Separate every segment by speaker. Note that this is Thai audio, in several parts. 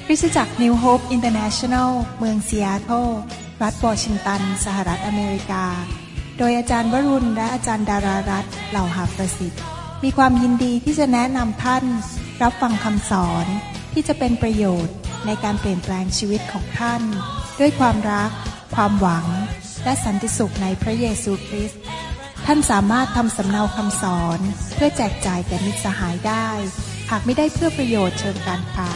Speaker 1: คริสตจักร New Hope International เมืองซีแอตเทิลรัฐวอชิงตันสหรัฐอเมริกาโดยอาจารย์วรุณและอาจารย์ดารารัตน์เหล่าหาประสิทธิ์มีความยินดีที่จะแนะนำท่านรับฟังคำสอนที่จะเป็นประโยชน์ในการเปลี่ยนแปลงชีวิตของท่านด้วยความรักความหวังและสันติสุขในพระเยซูคริสต์ท่านสามารถทำสำเนาคำสอนเพื่อแจกจ่ายแก่มิตรสหายได้หากไม่ได้เพื่อประโยชน์เชิงการค้า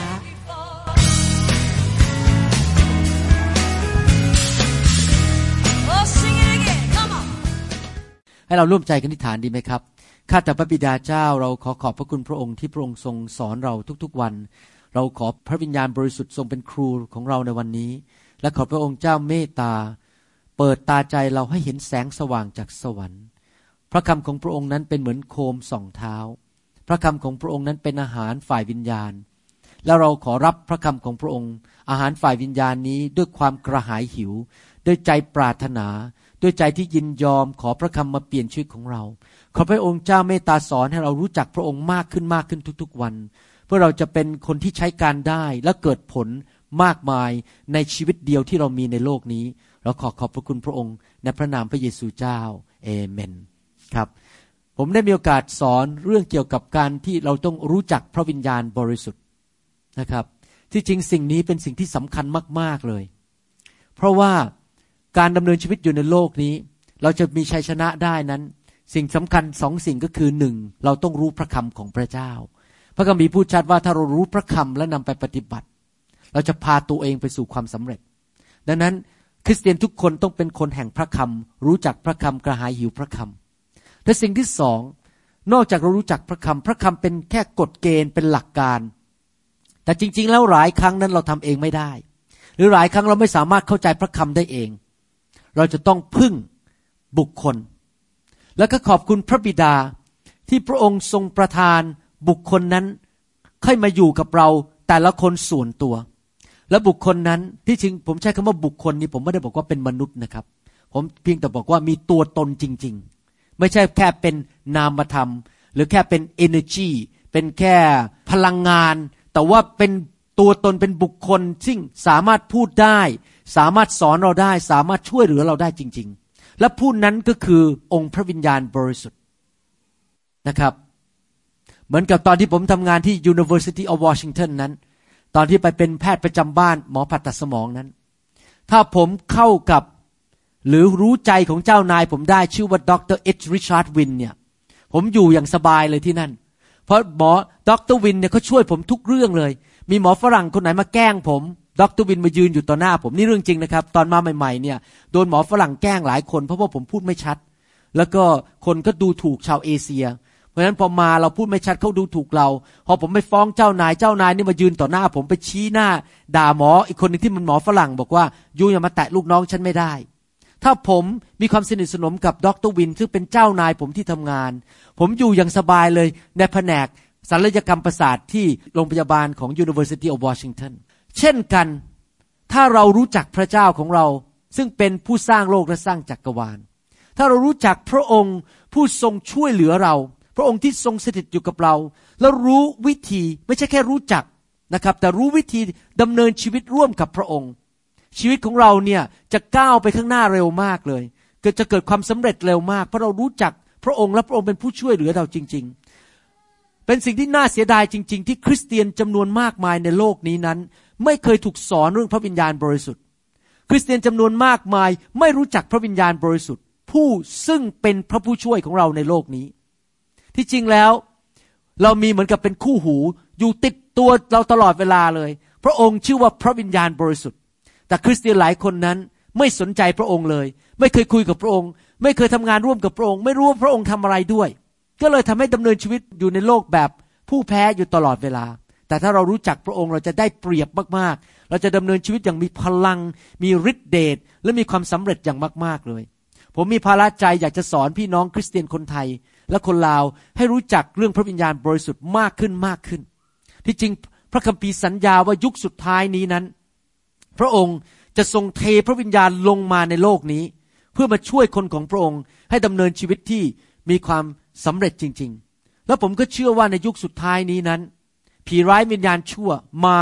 Speaker 2: ให้เราร่วมใจกันอธิษฐานดีไหมครับข้าแต่พระบิดาเจ้าเราขอขอบพระคุณพระองค์ที่พระองค์ทรงสอนเราทุกๆวันเราขอพระวิญญาณบริสุทธิ์ทรงเป็นครูของเราในวันนี้และขอพระองค์เจ้าเมตตาเปิดตาใจเราให้เห็นแสงสว่างจากสวรรค์พระคำของพระองค์นั้นเป็นเหมือนโคมส่องเท้าพระคำของพระองค์นั้นเป็นอาหารฝ่ายวิญญาณแล้วเราขอรับพระคำของพระองค์อาหารฝ่ายวิญญาณนี้ด้วยความกระหายหิวด้วยใจปรารถนาด้วยใจที่ยินยอมขอพระคำมาเปลี่ยนชีวิตของเราขอพระองค์เจ้าเมตตาสอนให้เรารู้จักพระองค์มากขึ้นทุกๆวันเพื่อเราจะเป็นคนที่ใช้การได้และเกิดผลมากมายในชีวิตเดียวที่เรามีในโลกนี้เราขอบพระคุณพระองค์ในพระนามพระเยซูเจ้าเอเมนครับผมได้มีโอกาสสอนเรื่องเกี่ยวกับการที่เราต้องรู้จักพระวิญญาณบริสุทธิ์นะครับที่จริงสิ่งนี้เป็นสิ่งที่สำคัญมากๆเลยเพราะว่าการดำเนินชีวิตอยู่ในโลกนี้เราจะมีชัยชนะได้นั้นสิ่งสำคัญสองสิ่งก็คือหนึ่งเราต้องรู้พระคำของพระเจ้าพระคัมภีร์พูดชัดว่าถ้าเรารู้พระคำและนำไปปฏิบัติเราจะพาตัวเองไปสู่ความสำเร็จดังนั้นคริสเตียนทุกคนต้องเป็นคนแห่งพระคำรู้จักพระคำกระหายหิวพระคำและสิ่งที่สองนอกจากเรารู้จักพระคำเป็นแค่กฎเกณฑ์เป็นหลักการแต่จริงๆแล้วหลายครั้งนั้นเราทำเองไม่ได้หรือหลายครั้งเราไม่สามารถเข้าใจพระคำได้เองเราจะต้องพึ่งบุคคลแล้วก็ขอบคุณพระบิดาที่พระองค์ทรงประทานบุคคลนั้นให้มาอยู่กับเราแต่ละคนส่วนตัวและบุคคลนั้นที่จริงผมใช้คำว่าบุคคลนี้ผมไม่ได้บอกว่าเป็นมนุษย์นะครับผมเพียงแต่บอกว่ามีตัวตนจริงๆไม่ใช่แค่เป็นนามธรรมหรือแค่เป็น energy เป็นแค่พลังงานแต่ว่าเป็นตัวตนเป็นบุคคลซึ่งสามารถพูดได้สามารถสอนเราได้สามารถช่วยเหลือเราได้จริงๆและผู้นั้นก็คือองค์พระวิญญาณบริสุทธิ์นะครับเหมือนกับตอนที่ผมทำงานที่ University of Washington นั้นตอนที่ไปเป็นแพทย์ประจำบ้านหมอผ่าตัดสมองนั้นถ้าผมเข้ากับหรือรู้ใจของเจ้านายผมได้ชื่อว่าดร. H. Richard Win เนี่ยผมอยู่อย่างสบายเลยที่นั่นเพราะหมอดร. Win เนี่ยเขาช่วยผมทุกเรื่องเลยมีหมอฝรั่งคนไหนมาแกล้งผมดร. Win มายืนอยู่ต่อหน้าผมนี่เรื่องจริงนะครับตอนมาใหม่ๆเนี่ยโดนหมอฝรั่งแกล้งหลายคนเพราะว่าผมพูดไม่ชัดแล้วก็คนก็ดูถูกชาวเอเชียเพราะฉะนั้นพอมาเราพูดไม่ชัดเขาดูถูกเราพอผมไปฟ้องเจ้านายนี่มายืนต่อหน้าผมไปชี้หน้าด่าหมออีกคนนึงที่มันหมอฝรั่งบอกว่ายูอย่ามาแตะลูกน้องฉันไม่ได้ถ้าผมมีความสนิทสนมกับดร. Win ซึ่งเป็นเจ้านายผมที่ทำงานผมอยู่อย่างสบายเลยในแผนกศัลยกรรมประสาทที่โรงพยาบาลของ University of Washington เช่นกันถ้าเรารู้จักพระเจ้าของเราซึ่งเป็นผู้สร้างโลกและสร้างจักรวาลถ้าเรารู้จักพระองค์ผู้ทรงช่วยเหลือเราพระองค์ที่ทรงสถิตอยู่กับเราแล้วรู้วิธีไม่ใช่แค่รู้จักนะครับแต่รู้วิธีดำเนินชีวิตร่วมกับพระองค์ชีวิตของเราเนี่ยจะก้าวไปข้างหน้าเร็วมากเลยจะเกิดความสำเร็จเร็วมากเพราะเรารู้จักพระองค์และพระองค์เป็นผู้ช่วยเหลือเราจริงๆเป็นสิ่งที่น่าเสียดายจริงๆที่คริสเตียนจำนวนมากมายในโลกนี้นั้นไม่เคยถูกสอนเรื่องพระวิญญาณบริสุทธิ์คริสเตียนจำนวนมากมายไม่รู้จักพระวิญญาณบริสุทธิ์ผู้ซึ่งเป็นพระผู้ช่วยของเราในโลกนี้ที่จริงแล้วเรามีเหมือนกับเป็นคู่หูอยู่ติดตัวเราตลอดเวลาเลยพระองค์ชื่อว่าพระวิญญาณบริสุทธิ์แต่คริสเตียนหลายคนนั้นไม่สนใจพระองค์เลยไม่เคยคุยกับพระองค์ไม่เคยทำงานร่วมกับพระองค์ไม่รู้ว่าพระองค์ทำอะไรด้วยก็เลยทำให้ดำเนินชีวิตอยู่ในโลกแบบผู้แพ้อยู่ตลอดเวลาแต่ถ้าเรารู้จักพระองค์เราจะได้เปรียบมากๆเราจะดำเนินชีวิตอย่างมีพลังมีฤทธิ์เดชและมีความสำเร็จอย่างมากๆเลยผมมีภาระใจอยากจะสอนพี่น้องคริสเตียนคนไทยและคนลาวให้รู้จักเรื่องพระวิญญาณบริสุทธิ์มากขึ้นที่จริงพระคัมภีร์สัญญาว่ายุคสุดท้ายนี้นั้นพระองค์จะทรงเทพระวิญญาณลงมาในโลกนี้เพื่อมาช่วยคนของพระองค์ให้ดำเนินชีวิตที่มีความสำเร็จจริงๆแล้วผมก็เชื่อว่าในยุคสุดท้ายนี้นั้นผีร้ายวิญญาณชั่วมาร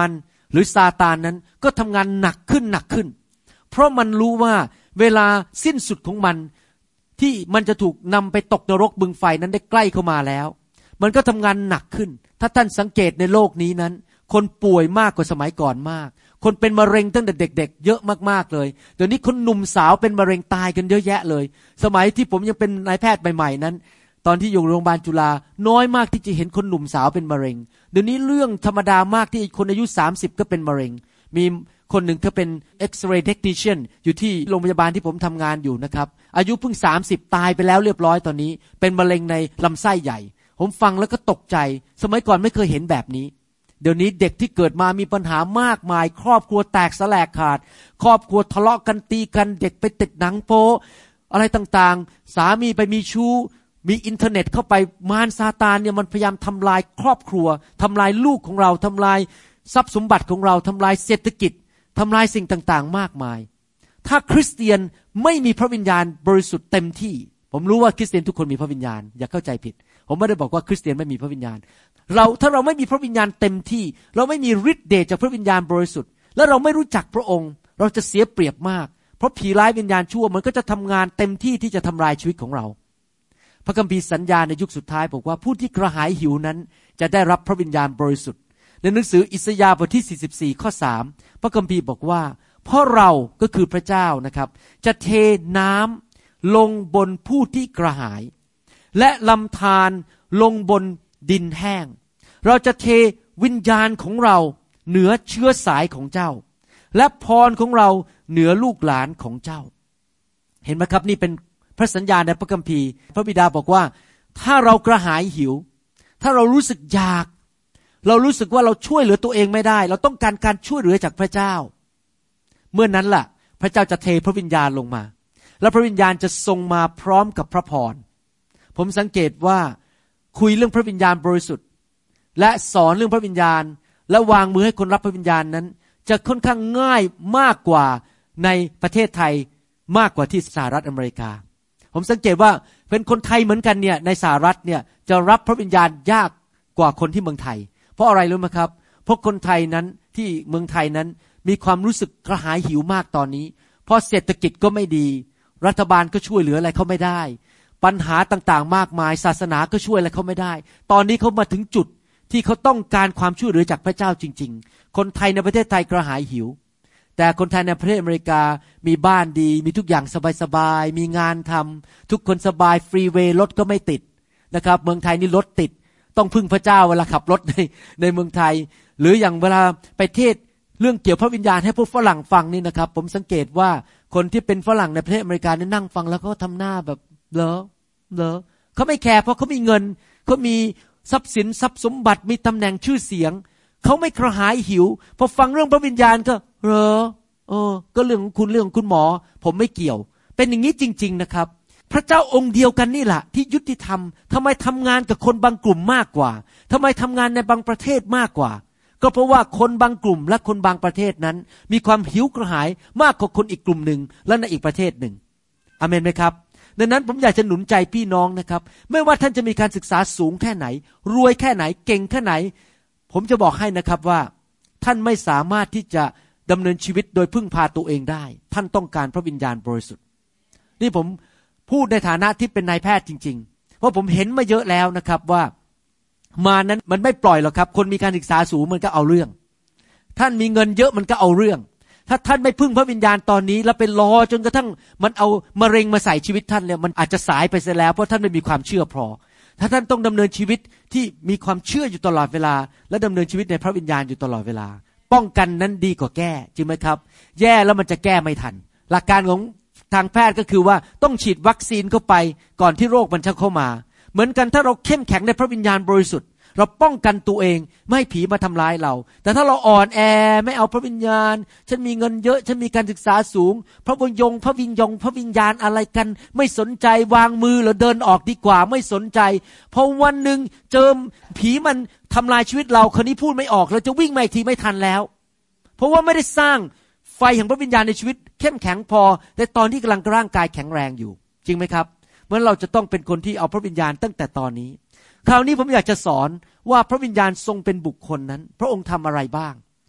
Speaker 2: หรือซาตานนั้นก็ทำงานหนักขึ้นหนักขึ้นเพราะมันรู้ว่าเวลาสิ้นสุดของมันที่มันจะถูกนำไปตกนรกบึงไฟนั้นได้ใกล้เข้ามาแล้วมันก็ทำงานหนักขึ้นถ้าท่านสังเกตในโลกนี้นั้นคนป่วยมากกว่าสมัยก่อนมากคนเป็นมะเร็งตั้งแต่เด็กๆเยอะมากๆเลยเดี๋ยวนี้คนหนุ่มสาวเป็นมะเร็งตายกันเยอะแยะเลยสมัยที่ผมยังเป็นนายแพทย์ใหม่ๆนั้นตอนที่อยู่โรงพยาบาลจุฬาน้อยมากที่จะเห็นคนหนุ่มสาวเป็นมะเร็งเดี๋ยวนี้เรื่องธรรมดามากที่คนอายุ30ก็เป็นมะเร็งมีคนหนึ่งเขาเป็น X-ray technician อยู่ที่โรงพยาบาลที่ผมทำงานอยู่นะครับอายุเพิ่ง30ตายไปแล้วเรียบร้อยตอนนี้เป็นมะเร็งในลำไส้ใหญ่ผมฟังแล้วก็ตกใจสมัยก่อนไม่เคยเห็นแบบนี้เดี๋ยวนี้เด็กที่เกิดมามีปัญหามากมายครอบครัวแตกสลายขาดครอบครัวทะเลาะกันตีกันเด็กไปติดหนังโป๊อะไรต่างๆสามีไปมีชู้มีอินเทอร์เน็ตเข้าไปมารซาตานเนี่ยมันพยายามทำลายครอบครัวทำลายลูกของเราทำลายทรัพย์สมบัติของเราทำลายเศรษฐกิจทำลายสิ่งต่างๆมากมายถ้าคริสเตียนไม่มีพระวิญญาณบริสุทธิ์เต็มที่ผมรู้ว่าคริสเตียนทุกคนมีพระวิญญาณอย่าเข้าใจผิดผมไม่ได้บอกว่าคริสเตียนไม่มีพระวิญญาณถ้าเราไม่มีพระวิญญาณเต็มที่เราไม่มีฤทธิ์เดชจากพระวิญญาณบริสุทธิ์และเราไม่รู้จักพระองค์เราจะเสียเปรียบมากเพราะผีร้ายวิญญาณชั่วมันก็จะทำงานเต็มที่ที่จะทำลายชีวิตของเราพระคัมภีร์สัญญาในยุคสุดท้ายบอกว่าผู้ที่กระหายหิวนั้นจะได้รับพระวิญญาณบริสุทธิ์ในหนังสืออิสยาห์บทที่44ข้อ3พระคัมภีร์บอกว่าเพราะเราก็คือพระเจ้านะครับจะเทน้ำลงบนผู้ที่กระหายและลำธารลงบนดินแห้งเราจะเทวิญญาณของเราเหนือเชื้อสายของเจ้าและพรของเราเหนือลูกหลานของเจ้าเห็นไหมครับนี่เป็นพระสัญญาในพระคัมภีร์พระบิดาบอกว่าถ้าเรากระหายหิวถ้าเรารู้สึกอยากเรารู้สึกว่าเราช่วยเหลือตัวเองไม่ได้เราต้องการการช่วยเหลือจากพระเจ้าเมื่อนั้นล่ะพระเจ้าจะเทพระวิญญาณลงมาและพระวิญญาณจะทรงมาพร้อมกับพระพรผมสังเกตว่าคุยเรื่องพระวิญญาณบริสุทธิ์และสอนเรื่องพระวิญญาณและวางมือให้คนรับพระวิญญาณนั้นจะค่อนข้างง่ายมากกว่าในประเทศไทยมากกว่าที่สหรัฐอเมริกาผมสังเกตว่าเป็นคนไทยเหมือนกันเนี่ยในสหรัฐเนี่ยจะรับพระวิญญาณยากกว่าคนที่เมืองไทยเพราะอะไรรู้ไหมครับเพราะคนไทยนั้นที่เมืองไทยนั้นมีความรู้สึกกระหายหิวมากตอนนี้เพราะเศรษฐกิจก็ไม่ดีรัฐบาลก็ช่วยเหลืออะไรเขาไม่ได้ปัญหาต่างๆมากมายศาสนาก็ช่วยอะไรเขาไม่ได้ตอนนี้เขามาถึงจุดที่เขาต้องการความช่วยเหลือจากพระเจ้าจริงๆคนไทยในประเทศไทยกระหายหิวแต่คนไทยในประเทศอเมริกามีบ้านดีมีทุกอย่างสบายๆมีงานทำทุกคนสบายฟรีเวย์รถก็ไม่ติดนะครับเมืองไทยนี่รถติดต้องพึ่งพระเจ้าเวลาขับรถในเมืองไทยหรืออย่างเวลาไปเทศเรื่องเกี่ยวพระวิญญาณให้พวกฝรั่งฟังนี่นะครับผมสังเกตว่าคนที่เป็นฝรั่งในประเทศอเมริกาเนี่ยนั่งฟังแล้วเขาทำหน้าแบบเหรอเขาไม่แคร์เพราะเขามีเงินเขามีทรัพย์สินทรัพย์สมบัติมีตำแหน่งชื่อเสียงเขาไม่กระหายหิวพอฟังเรื่องพระวิญญาณก็เหรอก็เรื่องของคุณเรื่องของคุณหมอผมไม่เกี่ยวเป็นอย่างนี้จริงๆนะครับพระเจ้าองค์เดียวกันนี่แหละที่ยุติธรรมทำไมทำงานกับคนบางกลุ่มมากกว่าทำไมทำงานในบางประเทศมากกว่าก็เพราะว่าคนบางกลุ่มและคนบางประเทศนั้นมีความหิวกระหายมากกว่าคนอีกกลุ่มหนึ่งและในอีกประเทศหนึ่งอาเมนไหมครับดังนั้นผมอยากจะหนุนใจพี่น้องนะครับไม่ว่าท่านจะมีการศึกษาสูงแค่ไหนรวยแค่ไหนเก่งแค่ไหนผมจะบอกให้นะครับว่าท่านไม่สามารถที่จะดำเนินชีวิตโดยพึ่งพาตัวเองได้ท่านต้องการพระวิญญาณบริสุทธิ์นี่ผมพูดในฐานะที่เป็นนายแพทย์จริงๆเพราะผมเห็นมาเยอะแล้วนะครับว่ามานั้นมันไม่ปล่อยหรอกครับคนมีการศึกษาสูงมันก็เอาเรื่องท่านมีเงินเยอะมันก็เอาเรื่องถ้าท่านไม่พึ่งพระวิญญาณตอนนี้แล้วไปรอจนกระทั่งมันเอามะเร็งมาใส่ชีวิตท่านเนี่ยมันอาจจะสายไปเสียแล้วเพราะท่านไม่มีความเชื่อพอถ้าท่านต้องดำเนินชีวิตที่มีความเชื่ออยู่ตลอดเวลาและดำเนินชีวิตในพระวิญญาณอยู่ตลอดเวลาป้องกันนั้นดีกว่าแก้จริงไหมครับแย่แล้วมันจะแก้ไม่ทันหลักการของทางแพทย์ก็คือว่าต้องฉีดวัคซีนเข้าไปก่อนที่โรคมันจะเข้ามาเหมือนกันถ้าเราเข้มแข็งในพระวิญญาณบริสุทธิ์เราป้องกันตัวเองไม่ให้ผีมาทำร้ายเราแต่ถ้าเราอ่อนแอไม่เอาพระวิญญาณฉันมีเงินเยอะฉันมีการศึกษาสูงพระวิญญาณอะไรกันไม่สนใจวางมือหรือเดินออกดีกว่าไม่สนใจพอวันหนึ่งเจอผีมันทำลายชีวิตเราคนนี้พูดไม่ออกเราจะวิ่งมาอีกทีไม่ทันแล้วเพราะว่าไม่ได้สร้างไฟแห่งพระวิญญาณในชีวิตเข้มแข็งพอในตอนที่กำลังร่างกายแข็งแรงอยู่จริงไหมครับเมื่อเราจะต้องเป็นคนที่เอาพระวิญญาณตั้งแต่ตอนนี้คราวนี้ผมอยากจะสอนว่าพระวิญญาณทรงเป็นบุคคลนั้นพระองค์ทำอะไรบ้าง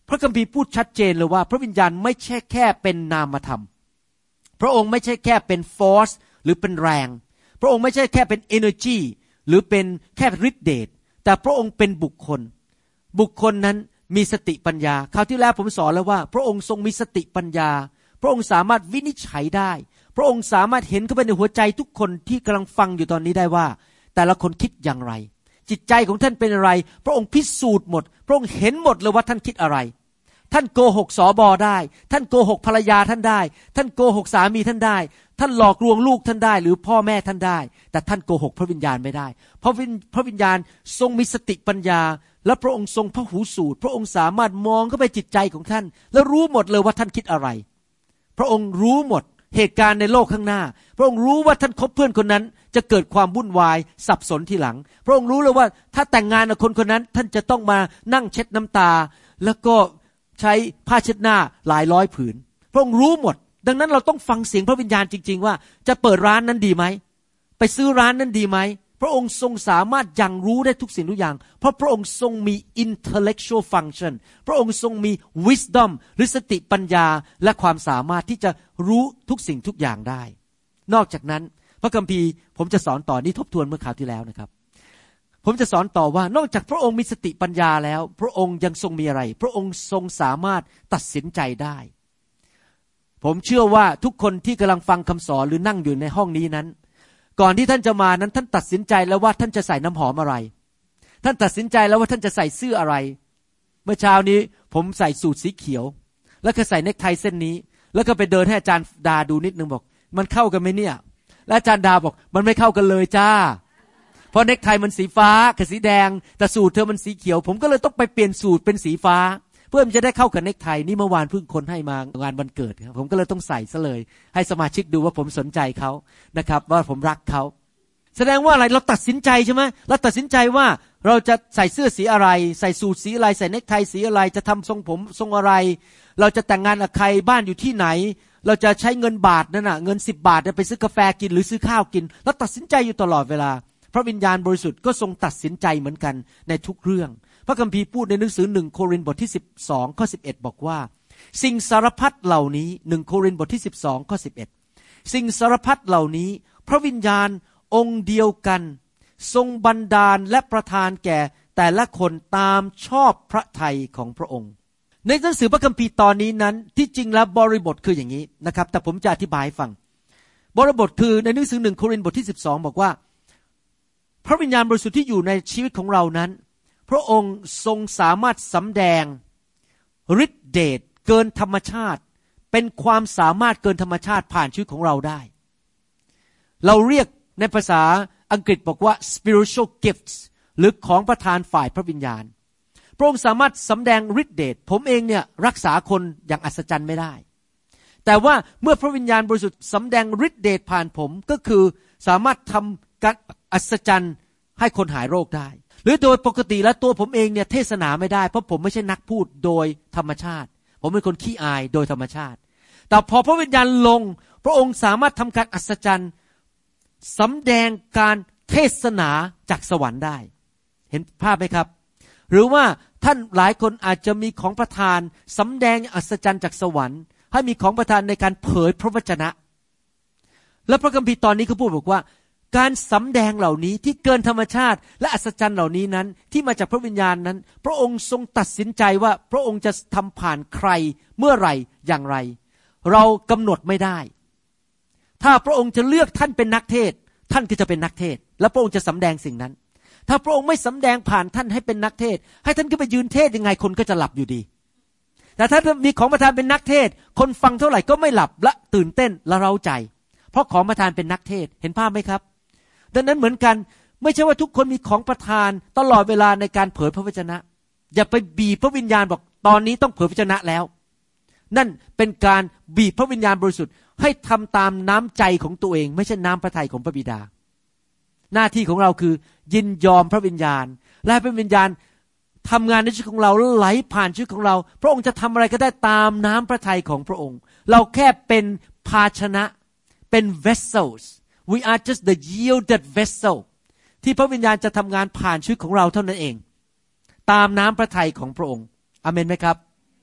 Speaker 2: พระคัมภีร์พูดชัดเจนเลยว่าพระวิญญาณไม่ใช่แค่เป็นนามธรรมพระองค์ไม่ใช่แค่เป็น force หรือเป็นแรงพระองค์ไม่ใช่แค่เป็น energy หรือเป็นแค่ฤทธิเดชแต่พระองค์เป็นบุคคลบุคคลนั้นมีสติปัญญาคราวที่แล้วผมสอนแล้วว่าพระองค์ทรงมีสติปัญญาพระองค์สามารถวินิจฉัยได้พระองค์สามารถเห็นเข้าไปในหัวใจทุกคนที่กำลังฟังอยู่ตอนนี้ได้ว่าแต่ละคนคิดอย่างไรจิตใจของท่านเป็นอะไรพระองค์พิสูจน์หมดพระองค์เห็นหมดเลยว่าท่านคิดอะไรท่านโกหกสบได้ท่านโกหกภรรยาท่านได้ท่านโกหกสามีท่านได้ท่านหลอกลวงลูกท่านได้หรือพ่อแม่ท่านได้แต่ท่านโกหกพระวิญญาณไม่ได้เพราะพระวิญญาณทรงมีสติปัญญาและพระองค์ทรงพระหูสูตรพระองค์สามารถมองเข้าไปจิตใจของท่านและรู้หมดเลยว่าท่านคิดอะไรพระองค์รู้หมดเหตุการณ์ในโลกข้างหน้าพระองค์รู้ว่าท่านคบเพื่อนคนนั้นจะเกิดความวุ่นวายสับสนทีหลังพระองค์รู้เลยว่าถ้าแต่งงานกับคนคนนั้นท่านจะต้องมานั่งเช็ดน้ำตาแล้วก็ใช้ผ้าเช็ดหน้าหลายร้อยผืนพระองค์รู้หมดดังนั้นเราต้องฟังเสียงพระวิญญาณจริงๆว่าจะเปิดร้านนั้นดีไหมไปซื้อร้านนั้นดีไหมพระองค์ทรงสามารถยังรู้ได้ทุกสิ่งทุกอย่างเพราะพระองค์ทรงมี intellectual function พระองค์ทรงมี wisdom หรือสติปัญญาและความสามารถที่จะรู้ทุกสิ่งทุกอย่างได้นอกจากนั้นพระคัมภีร์ผมจะสอนต่อนี้ทบทวนเมื่อคราวที่แล้วนะครับผมจะสอนต่อว่านอกจากพระองค์มีสติปัญญาแล้วพระองค์ยังทรงมีอะไรพระองค์ทรงสามารถตัดสินใจได้ผมเชื่อว่าทุกคนที่กำลังฟังคำสอนหรือนั่งอยู่ในห้องนี้นั้นก่อนที่ท่านจะมานั้นท่านตัดสินใจแล้วว่าท่านจะใส่น้ำหอมอะไรท่านตัดสินใจแล้วว่าท่านจะใส่เสื้ออะไรเมื่อเช้านี้ผมใส่สูทสีเขียวแล้วก็ใส่เนคไทเส้นนี้แล้วก็ไปเดินให้อาจารย์ดาดูนิดนึงบอกมันเข้ากันไหมเนี่ยและอาจารย์ดาบอกมันไม่เข้ากันเลยจ้าเพราะเนคไทมันสีฟ้ากับสีแดงแต่สูทเธอมันสีเขียวผมก็เลยต้องไปเปลี่ยนสูทเป็นสีฟ้าเพื่อมันจะได้เข้ากับเนคไทนี่เมื่อวานเพิ่งคนให้มางานวันเกิดครับผมก็เลยต้องใส่ซะเลยให้สมาชิกดูว่าผมสนใจเขานะครับว่าผมรักเขาแสดงว่าอะไรเราตัดสินใจใช่ไหมเราตัดสินใจว่าเราจะใส่เสื้อสีอะไรใส่สูทสีอะไรใส่เนคไทสีอะไรจะทำทรงผมทรงอะไรเราจะแต่งงานกับใครบ้านอยู่ที่ไหนเราจะใช้เงินบาทนั่นน่ะเงิน10 บาทไปซื้อกาแฟกินหรือซื้อข้าวกินเราตัดสินใจอยู่ตลอดเวลาพระวิญญาณบริสุทธิ์ก็ทรงตัดสินใจเหมือนกันในทุกเรื่องพระคัมภีร์พูดในหนังสือ1โครินธ์บทที่12ข้อ11บอกว่าสิ่งสารพัดเหล่านี้1โครินธ์บทที่12ข้อ11สิ่งสารพัดเหล่านี้พระวิญญาณองค์เดียวกันทรงบันดาลและประทานแก่แต่ละคนตามชอบพระทัยของพระองค์ในหนังสือพระคัมภีร์ตอนนี้นั้นที่จริงแล้วบริบทคืออย่างนี้นะครับแต่ผมจะอธิบายให้ฟังบริบทคือในหนังสือ1โครินธ์บทที่12บอกว่าพระวิญญาณบริสุทธิ์ที่อยู่ในชีวิตของเรานั้นพระองค์ทรงสามารถสำแดงฤทธิเดชเกินธรรมชาติเป็นความสามารถเกินธรรมชาติผ่านชีวิตของเราได้เราเรียกในภาษาอังกฤษบอกว่า spiritual gifts หรือของประทานฝ่ายพระวิญญาณพระองค์สามารถสำแดงฤทธิเดชผมเองเนี่ยรักษาคนอย่างอัศจรรย์ไม่ได้แต่ว่าเมื่อพระวิญญาณบริสุทธิ์สำแดงฤทธิเดชผ่านผมก็คือสามารถทำการอัศจรรย์ให้คนหายโรคได้หรือโดยปกติแล้วตัวผมเองเนี่ยเทศนาไม่ได้เพราะผมไม่ใช่นักพูดโดยธรรมชาติผมเป็นคนขี้อายโดยธรรมชาติแต่พอพระวิญญาณลงพระองค์สามารถทำการอัศจรรย์สำแดงการเทศนาจากสวรรค์ได้เห็นภาพไหมครับหรือว่าท่านหลายคนอาจจะมีของประทานสำแดงอัศจรรย์จากสวรรค์ให้มีของประทานในการเผยพระวจนะและพระคัมภีร์ตอนนี้เขาพูดบอกว่าการสำแดงเหล่านี้ที่เกินธรรมชาติและอัศจรรย์เหล่านี้นั้นที่มาจากพระวิญญาณนั้นพระองค์ทรงตัดสินใจว่าพระองค์จะทำผ่านใครเมื่อไหร่อย่างไรเรากำหนดไม่ได้ถ้าพระองค์จะเลือกท่านเป็นนักเทศท่านก็จะเป็นนักเทศและพระองค์จะสำแดงสิ่งนั้นถ้าพระองค์ไม่สำแดงผ่านท่านให้เป็นนักเทศให้ท่านก็ไปยืนเทศยังไงคนก็จะหลับอยู่ดีแต่ถ้ามีของประทานเป็นนักเทศคนฟังเท่าไหร่ก็ไม่หลับและตื่นเต้นและเร้าใจเพราะของประทานเป็นนักเทศเห็นภาพไหมครับดังนั้นเหมือนกันไม่ใช่ว่าทุกคนมีของประทานตลอดเวลาในการเผยพระวจนะอย่าไปบีบพระวิญญาณบอกตอนนี้ต้องเผยพระวจนะแล้วนั่นเป็นการบีบพระวิญญาณบริสุทธิ์ให้ทำตามน้ำใจของตัวเองไม่ใช่น้ำพระทัยของพระบิดาหน้าที่ของเราคือยินยอมพระวิญญาณและพระวิญญาณทำงานในชีวิตของเราไหลผ่านชีวิตของเราพระองค์จะทำอะไรก็ได้ตามน้ำพระทัยของพระองค์เราแค่เป็นภาชนะเป็น vessels we are just the yielded vessel ที่พระวิญญาณจะทำงานผ่านชีวิตของเราเท่านั้นเองตามน้ำพระทัยของพระองค์อาเมนไหมครับ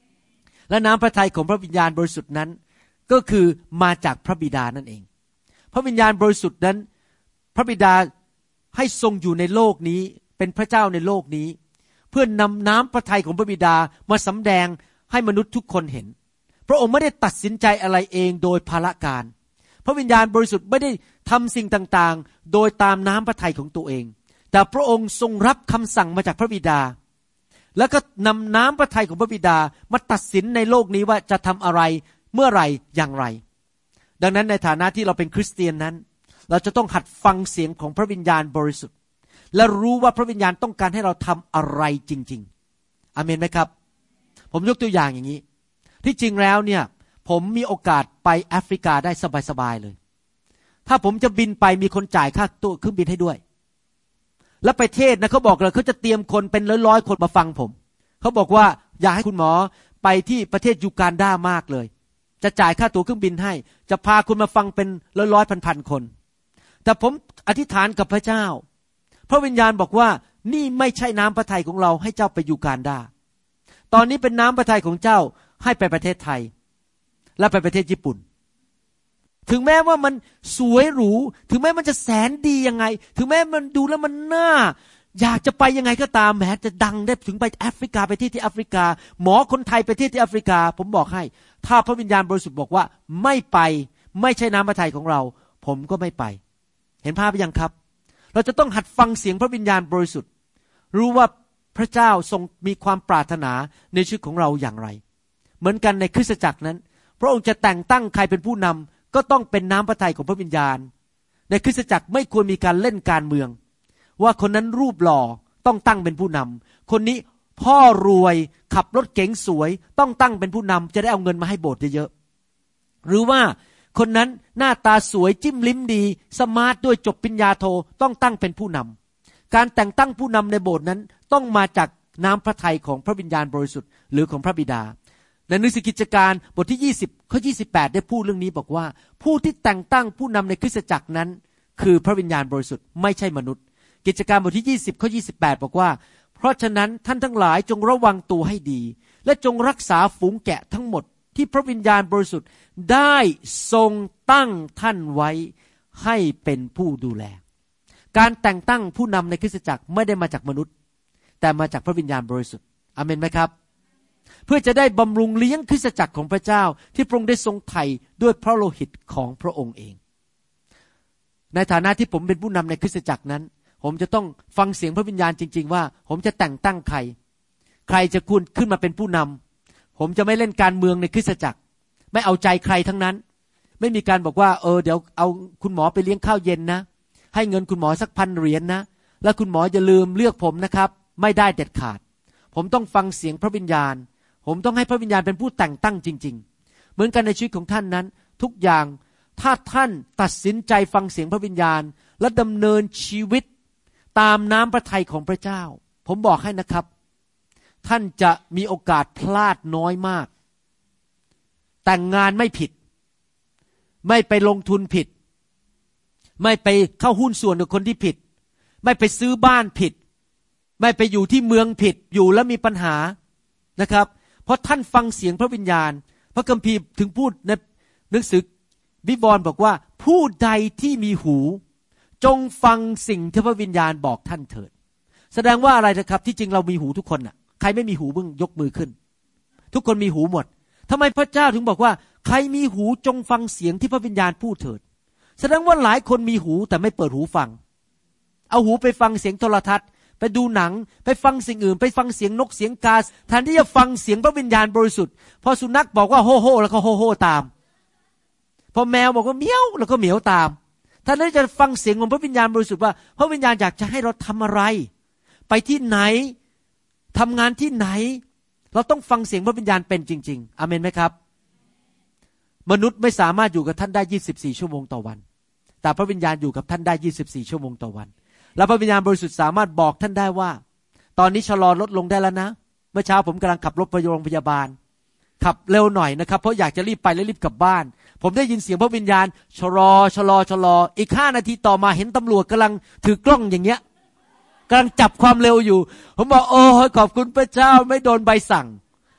Speaker 2: และน้ำพระทัยของพระวิญญาณบริสุทธิ์นั้นก็คือมาจากพระบิดานั่นเองพระวิญญาณบริสุทธิ์นั้นพระบิดาให้ทรงอยู่ในโลกนี้เป็นพระเจ้าในโลกนี้เพื่อนำน้ำพระทัยของพระบิดามาสำแดงให้มนุษย์ทุกคนเห็นพระองค์ไม่ได้ตัดสินใจอะไรเองโดยภาระการพระวิญญาณบริสุทธิ์ไม่ได้ทำสิ่งต่างๆโดยตามน้ำพระทัยของตัวเองแต่พระองค์ทรงรับคำสั่งมาจากพระบิดาแล้วก็นำน้ำพระทัยของพระบิดามาตัดสินในโลกนี้ว่าจะทำอะไรเมื่อไรอย่างไรดังนั้นในฐานะที่เราเป็นคริสเตียนนั้นเราจะต้องหัดฟังเสียงของพระวิญญาณบริสุทธิ์และรู้ว่าพระวิญญาณต้องการให้เราทำอะไรจริงๆอาเมนไหมครับผมยกตัวอย่างอย่างนี้ที่จริงแล้วเนี่ยผมมีโอกาสไปแอฟริกาได้สบายๆเลยถ้าผมจะบินไปมีคนจ่ายค่าตั๋วเครื่องบินให้ด้วยแล้วไปเทศนะเขาบอกเลยเขาจะเตรียมคนเป็นร้อยๆคนมาฟังผมเขาบอกว่าอยากให้คุณหมอไปที่ประเทศยูการดามากเลยจะจ่ายค่าตั๋วเครื่องบินให้จะพาคุณมาฟังเป็นร้อยๆพันๆคนแต่ผมอธิษฐานกับพระเจ้าพระวิญญาณบอกว่านี่ไม่ใช่น้ำพระทัยของเราให้เจ้าไปยูการดาตอนนี้เป็นน้ำพระทัยของเจ้าให้ไปประเทศไทยและไปประเทศญี่ปุ่นถึงแม้ว่ามันสวยหรูถึงแม้มันจะแสนดียังไงถึงแม้มันดูแล้วมันน่าอยากจะไปยังไงก็ตามแม้จะดังได้ถึงไปแอฟริกาไปที่แอฟริกาหมอคนไทยไปที่แอฟริกาผมบอกให้ถ้าพระวิญญาณบริสุทธิ์บอกว่าไม่ไปไม่ใช่น้ำพระทัยของเราผมก็ไม่ไปเห็นภาพหรือยังครับเราจะต้องหัดฟังเสียงพระวิญญาณบริสุทธิ์รู้ว่าพระเจ้าทรงมีความปรารถนาในชีวิตของเราอย่างไรเหมือนกันในคริสตจักรนั้นพระองค์จะแต่งตั้งใครเป็นผู้นำก็ต้องเป็นน้ำพระทัยของพระวิญญาณในคริสตจักรไม่ควรมีการเล่นการเมืองว่าคนนั้นรูปหล่อต้องตั้งเป็นผู้นำคนนี้พ่อรวยขับรถเก๋งสวยต้องตั้งเป็นผู้นำจะได้เอาเงินมาให้โบสถ์เยอะๆหรือว่าคนนั้นหน้าตาสวยจิ้มลิ้มดีสมาร์ทด้วยจบปริญญาโทต้องตั้งเป็นผู้นำการแต่งตั้งผู้นำในโบสถ์นั้นต้องมาจากน้ำพระทัยของพระวิญญาณบริสุทธิ์หรือของพระบิดาในหนังสือกิจการบทที่20ข้อ28ได้พูดเรื่องนี้บอกว่าผู้ที่แต่งตั้งผู้นำในคริสตจักรนั้นคือพระวิญญาณบริสุทธิ์ไม่ใช่มนุษย์กิจการบทที่20ข้อ28บอกว่าเพราะฉะนั้นท่านทั้งหลายจงระวังตัวให้ดีและจงรักษาฝูงแกะทั้งหมดที่พระวิญญาณบริสุทธิ์ได้ทรงตั้งท่านไว้ให้เป็นผู้ดูแลการแต่งตั้งผู้นำในคริสตจักรไม่ได้มาจากมนุษย์แต่มาจากพระวิญญาณบริสุทธิ์อาเมนไหมครับเพื่อจะได้บำรุงเลี้ยงคริสตจักรของพระเจ้าที่พระองค์ได้ทรงไถ่ด้วยพระโลหิตของพระองค์เองในฐานะที่ผมเป็นผู้นำในคริสตจักรนั้นผมจะต้องฟังเสียงพระวิญญาณจริงๆว่าผมจะแต่งตั้งใครจะขึ้นมาเป็นผู้นำผมจะไม่เล่นการเมืองในคริสตจักรไม่เอาใจใครทั้งนั้นไม่มีการบอกว่าเดี๋ยวเอาคุณหมอไปเลี้ยงข้าวเย็นนะให้เงินคุณหมอสัก1,000 เหรียญนะแล้วคุณหมออย่าลืมเลือกผมนะครับไม่ได้เด็ดขาดผมต้องฟังเสียงพระวิญญาณผมต้องให้พระวิญญาณเป็นผู้แต่งตั้งจริงๆเหมือนกันในชีวิตของท่านนั้นทุกอย่างถ้าท่านตัดสินใจฟังเสียงพระวิญญาณและดำเนินชีวิตตามน้ำพระทัยของพระเจ้าผมบอกให้นะครับท่านจะมีโอกาสพลาดน้อยมากแต่งงานไม่ผิดไม่ไปลงทุนผิดไม่ไปเข้าหุ้นส่วนกับคนที่ผิดไม่ไปซื้อบ้านผิดไม่ไปอยู่ที่เมืองผิดอยู่แล้วมีปัญหานะครับเพราะท่านฟังเสียงพระวิญญาณพระคัมภีร์ถึงพูดในหนังสือวิวรณ์บอกว่าผู้ใดที่มีหูจงฟังสิ่งที่พระวิญญาณบอกท่านเถิดแสดงว่าอะไรนะครับที่จริงเรามีหูทุกคนน่ะใครไม่มีหูบ้างยกมือขึ้นทุกคนมีหูหมดทำไมพระเจ้าถึงบอกว่าใครมีหูจงฟังเสียงที่พระวิญญาณพูดเถิดแสดงว่าหลายคนมีหูแต่ไม่เปิดหูฟังเอาหูไปฟังเสียงโทรทัศน์ไปดูหนังไปฟังสิ่งอื่นไปฟังเสียงนกเสียงกาแทนที่จะฟังเสียงพระวิญญาณบริสุทธิ์พอสุนัขบอกว่าโฮโฮแล้วก็โฮโฮตามพอแมวบอกว่าเมี้ยวแล้วก็เหมียวตามท่านนั้นจะฟังเสียงของพระวิญญาณบริสุทธิ์ว่าพระวิญญาณอยากจะให้เราทำอะไรไปที่ไหนทำงานที่ไหนเราต้องฟังเสียงพระวิญญาณเป็นจริงๆอาเมนไหมครับมนุษย์ไม่สามารถอยู่กับท่านได้24ชั่วโมงต่อวันแต่พระวิญญาณอยู่กับท่านได้24ชั่วโมงต่อวันและพระวิญญาณบริสุทธิ์สามารถบอกท่านได้ว่าตอนนี้ชะลอลดลงได้แล้วนะเมื่อเช้าผมกำลังขับรถไปโรงพยาบาลขับเร็วหน่อยนะครับเพราะอยากจะรีบไปและรีบกลับบ้านผมได้ยินเสียงพระวิญญาณชะลออีก5 นาทีต่อมาเห็นตำรวจกำลังถือกล้องอย่างเงี้ยกำลังจับความเร็วอยู่ผมบอกโอ้ขอบคุณพระเจ้าไม่โดนใบสั่ง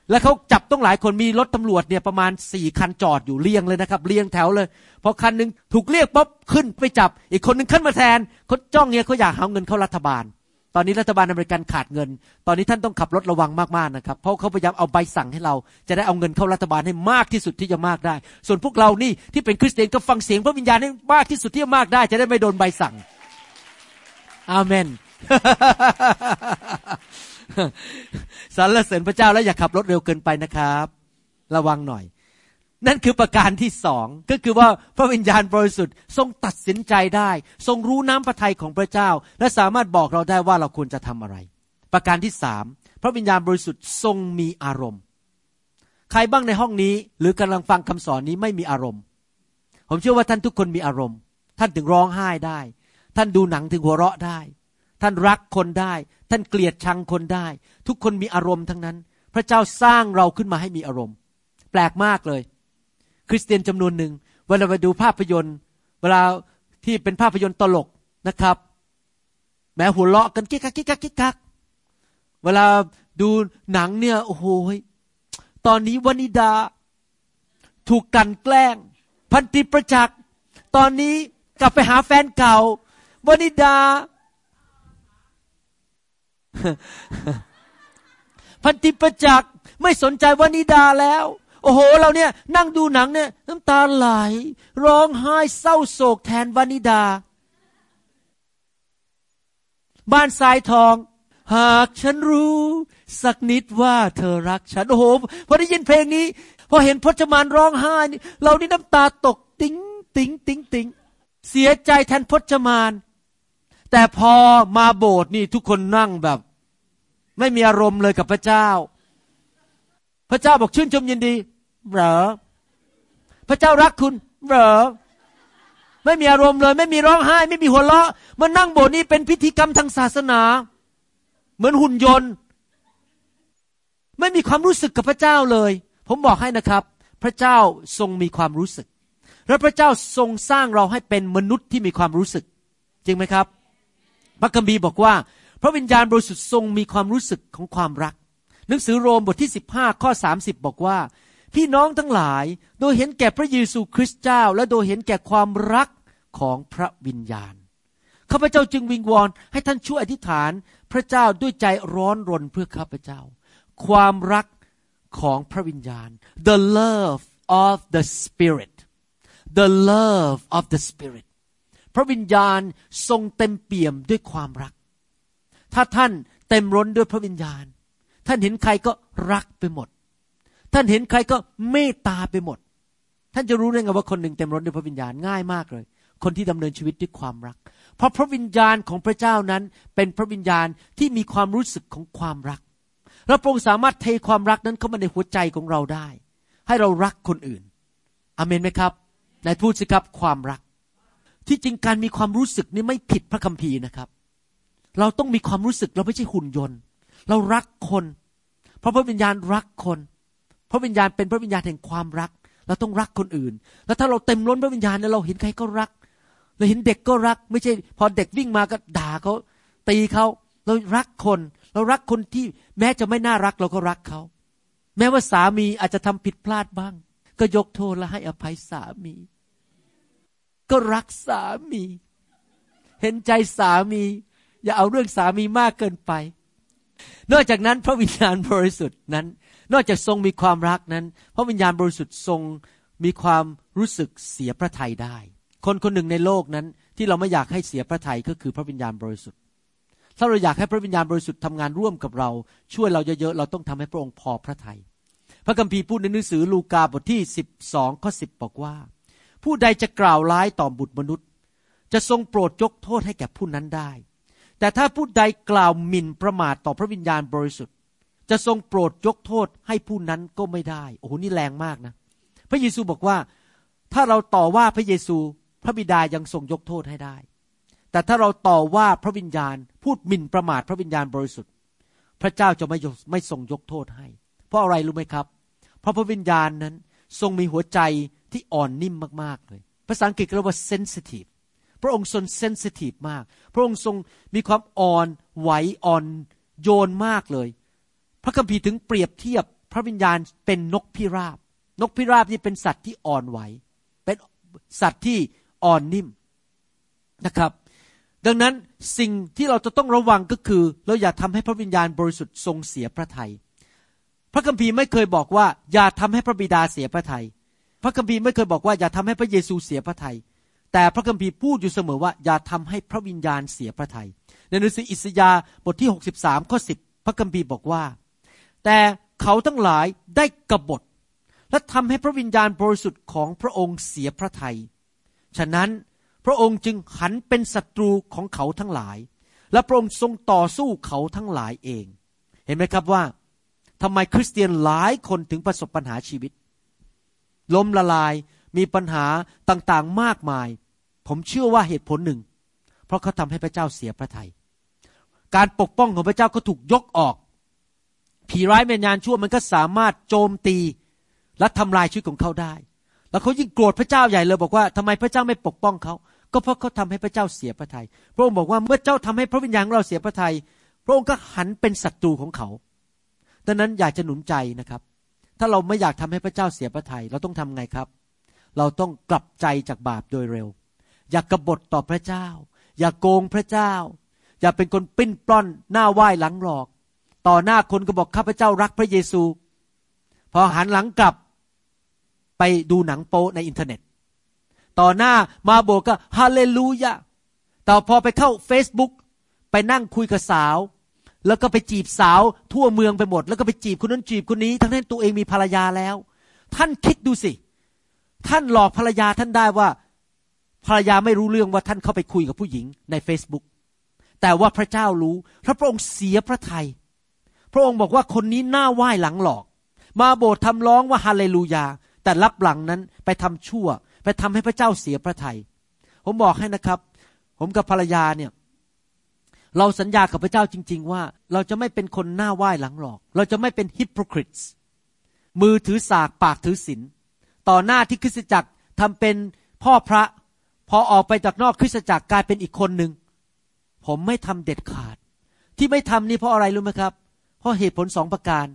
Speaker 2: แล้วเขาจับต้องหลายคนมีรถตำรวจเนี่ยประมาณ4 คันจอดอยู่เรียงเลยนะครับเรียงแถวเลยพอคันนึงถูกเรียกปุ๊บขึ้นไปจับอีกคนนึงขึ้นมาแทนเขาจ้องเนี่ยเขาอยากหาเงินเข้ารัฐบาลตอนนี้รัฐบาลอเมริกันขาดเงินตอนนี้ท่านต้องขับรถระวังมากๆนะครับเพราะเขาพยายามเอาใบสั่งให้เราจะได้เอาเงินเข้ารัฐบาลให้มากที่สุดที่จะมากได้ส่วนพวกเรานี่ที่เป็นคริสเตียนก็ฟังเสียงพระวิญญาณให้มากที่สุดที่จะมากได้จะได้ไม่โดนใบสั่งอาเมน สรรเสริญพระเจ้าและอย่าขับรถเร็วเกินไปนะครับระวังหน่อยนั่นคือประการที่2ก็คือว่าพระวิญญาณบริสุทธิ์ทรงตัดสินใจได้ทรงรู้น้ำพระทัยของพระเจ้าและสามารถบอกเราได้ว่าเราควรจะทำอะไรประการที่3พระวิญญาณบริสุทธิ์ทรงมีอารมณ์ใครบ้างในห้องนี้หรือกำลังฟังคำสอนนี้ไม่มีอารมณ์ผมเชื่อว่าท่านทุกคนมีอารมณ์ท่านถึงร้องไห้ได้ท่านดูหนังถึงหัวเราะได้ท่านรักคนได้ท่านเกลียดชังคนได้ทุกคนมีอารมณ์ทั้งนั้นพระเจ้าสร้างเราขึ้นมาให้มีอารมณ์แปลกมากเลยคริสเตียนจำนวนหนึ่งเวลาไปดูภาพยนตร์เวลาที่เป็นภาพยนตร์ตลกนะครับแม้หัวเราะกันกิ๊กกักกิ๊กกักกิ๊กกักเวลาดูหนังเนี่ยโอ้โหตอนนี้วนิดาถูกกลั่นแกล้งพันติประจักษ์ตอนนี้กลับไปหาแฟนเก่าวนิดาพันติประจักษ์ไม่สนใจวนิดาแล้วโอ้โหเราเนี่ยนั่งดูหนังเนี่ยน้ำตาไหลร้องไห้เศร้าโศกแทนวนิดาบ้านทรายทองหากฉันรู้สักนิดว่าเธอรักฉันโอ้โหพอได้ยินเพลงนี้พอเห็นพจมานร้องไห้เรานี่น้ำตาตกติ๊งติ๊งติ๊งติ๊งเสียใจแทนพจมานแต่พอมาโบสถ์นี่ทุกคนนั่งแบบไม่มีอารมณ์เลยกับพระเจ้าพระเจ้าบอกชื่นชมยินดีเหรอพระเจ้ารักคุณเหรอไม่มีอารมณ์เลยไม่มีร้องไห้ไม่มีหัวเราะมานั่งโบสถ์นี่เป็นพิธีกรรมทางศาสนาเหมือนหุ่นยนต์ไม่มีความรู้สึกกับพระเจ้าเลยผมบอกให้นะครับพระเจ้าทรงมีความรู้สึกและพระเจ้าทรงสร้างเราให้เป็นมนุษย์ที่มีความรู้สึกจริงไหมครับพระคัมภีร์บอกว่าพระวิญญาณบริสุทธิ์ทรงมีความรู้สึกของความรักหนังสือโรมบทที่15ข้อ30บอกว่าพี่น้องทั้งหลายโดยเห็นแก่พระเยซูคริสต์เจ้าและโดยเห็นแก่ความรักของพระวิญญาณข้าพเจ้าจึงวิงวอนให้ท่านช่วยอธิษฐานพระเจ้าด้วยใจร้อนรนเพื่อข้าพเจ้าความรักของพระวิญญาณ the love of the spirit the love of the spirit พระวิญญาณทรงเต็มเปี่ยมด้วยความรักถ้าท่านเต็มล้นด้วยพระวิญญาณท่านเห็นใครก็รักไปหมดท่านเห็นใครก็เมตตาไปหมดท่านจะรู้ได้ไงว่าคนหนึ่งเต็มล้นด้วยพระวิญญาณง่ายมากเลยคนที่ดำเนินชีวิตด้วยความรักเพราะพระวิญญาณของพระเจ้านั้นเป็นพระวิญญาณที่มีความรู้สึกของความรักและพระองค์สามารถเทความรักนั้นเข้ามาในหัวใจของเราได้ให้เรารักคนอื่นอาเมนไหมครับไหนพูดสิครับความรักที่จริงการมีความรู้สึกนี่ไม่ผิดพระคัมภีร์นะครับเราต้องมีความรู้สึกเราไม่ใช่หุ่นยนต์เรารักคนเพราะพระวิญญาณรักคนพระวิญญาณเป็นพระวิญญาณแห่งความรักเราต้องรักคนอื่นแล้วถ้าเราเต็มล้นพระวิญญาณเนี่ยเราเห็นใครก็รักเราเห็นเด็กก็รักไม่ใช่พอเด็กวิ่งมาก็ด่าเขาตีเขาเรารักคนเรารักคนที่แม้จะไม่น่ารักเราก็รักเขาแม้ว่าสามีอาจจะทำผิดพลาดบ้างก็ยกโทษและให้อภัยสามีก็รักสามีเห็นใจสามีอย่าเอาเรื่องสามีมากเกินไปนอกจากนั้นพระวิญญาณบริสุทธิ์นั้นนอกจากทรงมีความรักนั้นพระวิญญาณบริสุทธิ์ทรงมีความรู้สึกเสียพระทัยได้คนคนหนึ่งในโลกนั้นที่เราไม่อยากให้เสียพระทัยก็คือพระวิญญาณบริสุทธิ์ถ้าเราอยากให้พระวิญญาณบริสุทธิ์ทำงานร่วมกับเราช่วยเราเยอะๆเราต้องทำให้พระองค์พอพระทัยพระคัมภีร์พูดในหนังสือลูกาบทที่12ข้อ10บอกว่าผู้ใดจะกล่าวร้ายต่อบุตรมนุษย์จะทรงโปรดยกโทษให้แก่ผู้นั้นได้แต่ถ้าผู้ใดกล่าวหมิ่นประมาทต่อพระวิญญาณบริสุทธิ์จะทรงโปรดยกโทษให้ผู้นั้นก็ไม่ได้โอ้โหนี่แรงมากนะพระเยซูบอกว่าถ้าเราต่อว่าพระเยซูพระบิดายังทรงยกโทษให้ได้แต่ถ้าเราต่อว่าพระวิญญาณพูดหมิ่นประมาทพระวิญญาณบริสุทธิ์พระเจ้าจะไม่ทรงยกโทษให้เพราะอะไรรู้ไหมครับเพราะพระวิญญาณนั้นทรงมีหัวใจที่อ่อนนิ่มมากๆเลยภาษาอังกฤษเรียกว่า sensitive พระองค์ทรง sensitive มากพระองค์ทรงมีความอ่อนไหวอ่อนโยนมากเลยพระคัมภีร์ถึงเปรียบเทียบพระวิญญาณเป็นนกพิราบนกพิราบนี่เป็นสัตว์ที่อ่อนไหวเป็นสัตว์ที่อ่อนนิ่มนะครับดังนั้นสิ่งที่เราจะต้องระวังก็คือเราอย่าทำให้พระวิญญาณบริสุทธิ์ทรงเสียพระทัยพระคัมภีร์ไม่เคยบอกว่าอย่าทำให้พระบิดาเสียพระทัยพระคัมภีร์ไม่เคยบอกว่าอย่าทำให้พระเยซูเสียพระทัยแต่พระคัมภีร์พูดอยู่เสมอว่าอย่าทำให้พระวิญญาณเสียพระทัยในหนังสืออิสยาห์บทที่63ข้อ10พระคัมภีร์บอกว่าแต่เขาทั้งหลายได้กบฏและทำให้พระวิญญาณบริสุทธิ์ของพระองค์เสียพระทัยฉะนั้นพระองค์จึงหันเป็นศัตรูของเขาทั้งหลายและพระองค์ทรงต่อสู้เขาทั้งหลายเองเห็นไหมครับว่าทำไมคริสเตียนหลายคนถึงประสบปัญหาชีวิตล้มละลายมีปัญหาต่างๆมากมายผมเชื่อว่าเหตุผลหนึ่งเพราะเขาทำให้พระเจ้าเสียพระทัยการปกป้องของพระเจ้าก็ถูกยกออกผีร้ายวิญญาณชั่วมันก็สามารถโจมตีและทำลายชีวิตของเขาได้แล้วเขายิ่งโกรธพระเจ้าใหญ่เลยบอกว่าทำไมพระเจ้าไม่ปกป้องเขาก็เพราะเขาทำให้พระเจ้าเสียพระทัยพระองค์บอกว่าเมื่อเจ้าทำให้พระวิญญาณของเราเสียพระทัยพระองค์ก็หันเป็นศัตรูของเขาดังนั้นอยากจะหนุนใจนะครับถ้าเราไม่อยากทำให้พระเจ้าเสียพระทัยเราต้องทำไงครับเราต้องกลับใจจากบาปโดยเร็วอย่ากบฏต่อพระเจ้าอย่าโกงพระเจ้าอย่าเป็นคนปิ้นปล้อนหน้าไหว้หลังหลอกต่อหน้าคนก็บอกข้าพเจ้ารักพระเยซูพอหันหลังกลับไปดูหนังโป๊ในอินเทอร์เน็ตต่อหน้ามาโบสถ์ก็ฮาเลลูยาแต่พอไปเข้า Facebook ไปนั่งคุยกับสาวแล้วก็ไปจีบสาวทั่วเมืองไปหมดแล้วก็ไปจีบคนนั้นจีบคนนี้ทั้งที่ตัวเองมีภรรยาแล้วท่านคิดดูสิท่านหลอกภรรยาท่านได้ว่าภรรยาไม่รู้เรื่องว่าท่านเข้าไปคุยกับผู้หญิงใน Facebook แต่ว่าพระเจ้ารู้พระองค์เสียพระทัยพระองค์บอกว่าคนนี้หน้าไหว้หลังหลอกมาโบสถ์ทำร้องว่าฮาเลลูยาแต่ลับหลังนั้นไปทำชั่วไปทำให้พระเจ้าเสียพระทัยผมบอกให้นะครับผมกับภรรยาเนี่ยเราสัญญากับพระเจ้าจริงๆว่าเราจะไม่เป็นคนหน้าไหว้หลังหลอกเราจะไม่เป็น hypocrites มือถือสากปากถือศีลต่อหน้าที่คริสตจักรทำเป็นพ่อพระพอออกไปจากนอกคริสตจักรกลายเป็นอีกคนหนึ่งผมไม่ทำเด็ดขาดที่ไม่ทำนี่เพราะอะไรรู้ไหมครับเพราะเหตุผล2ประการ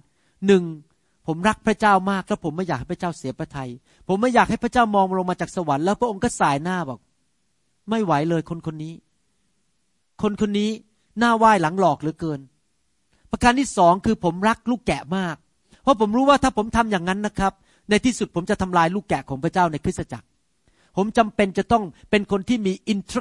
Speaker 2: 1ผมรักพระเจ้ามากและผมไม่อยากให้พระเจ้าเสียพระทัยผมไม่อยากให้พระเจ้ามองลงมาจากสวรรค์แล้วพระองค์ก็สายหน้าบอกไม่ไหวเลยคนนี้หน้าไหว้หลังหลอกเหลือเกินประการที่2คือผมรักลูกแกะมากเพราะผมรู้ว่าถ้าผมทำอย่างนั้นนะครับในที่สุดผมจะทำลายลูกแกะของพระเจ้าในคริสตจักรผมจำเป็นจะต้องเป็นคนที่มี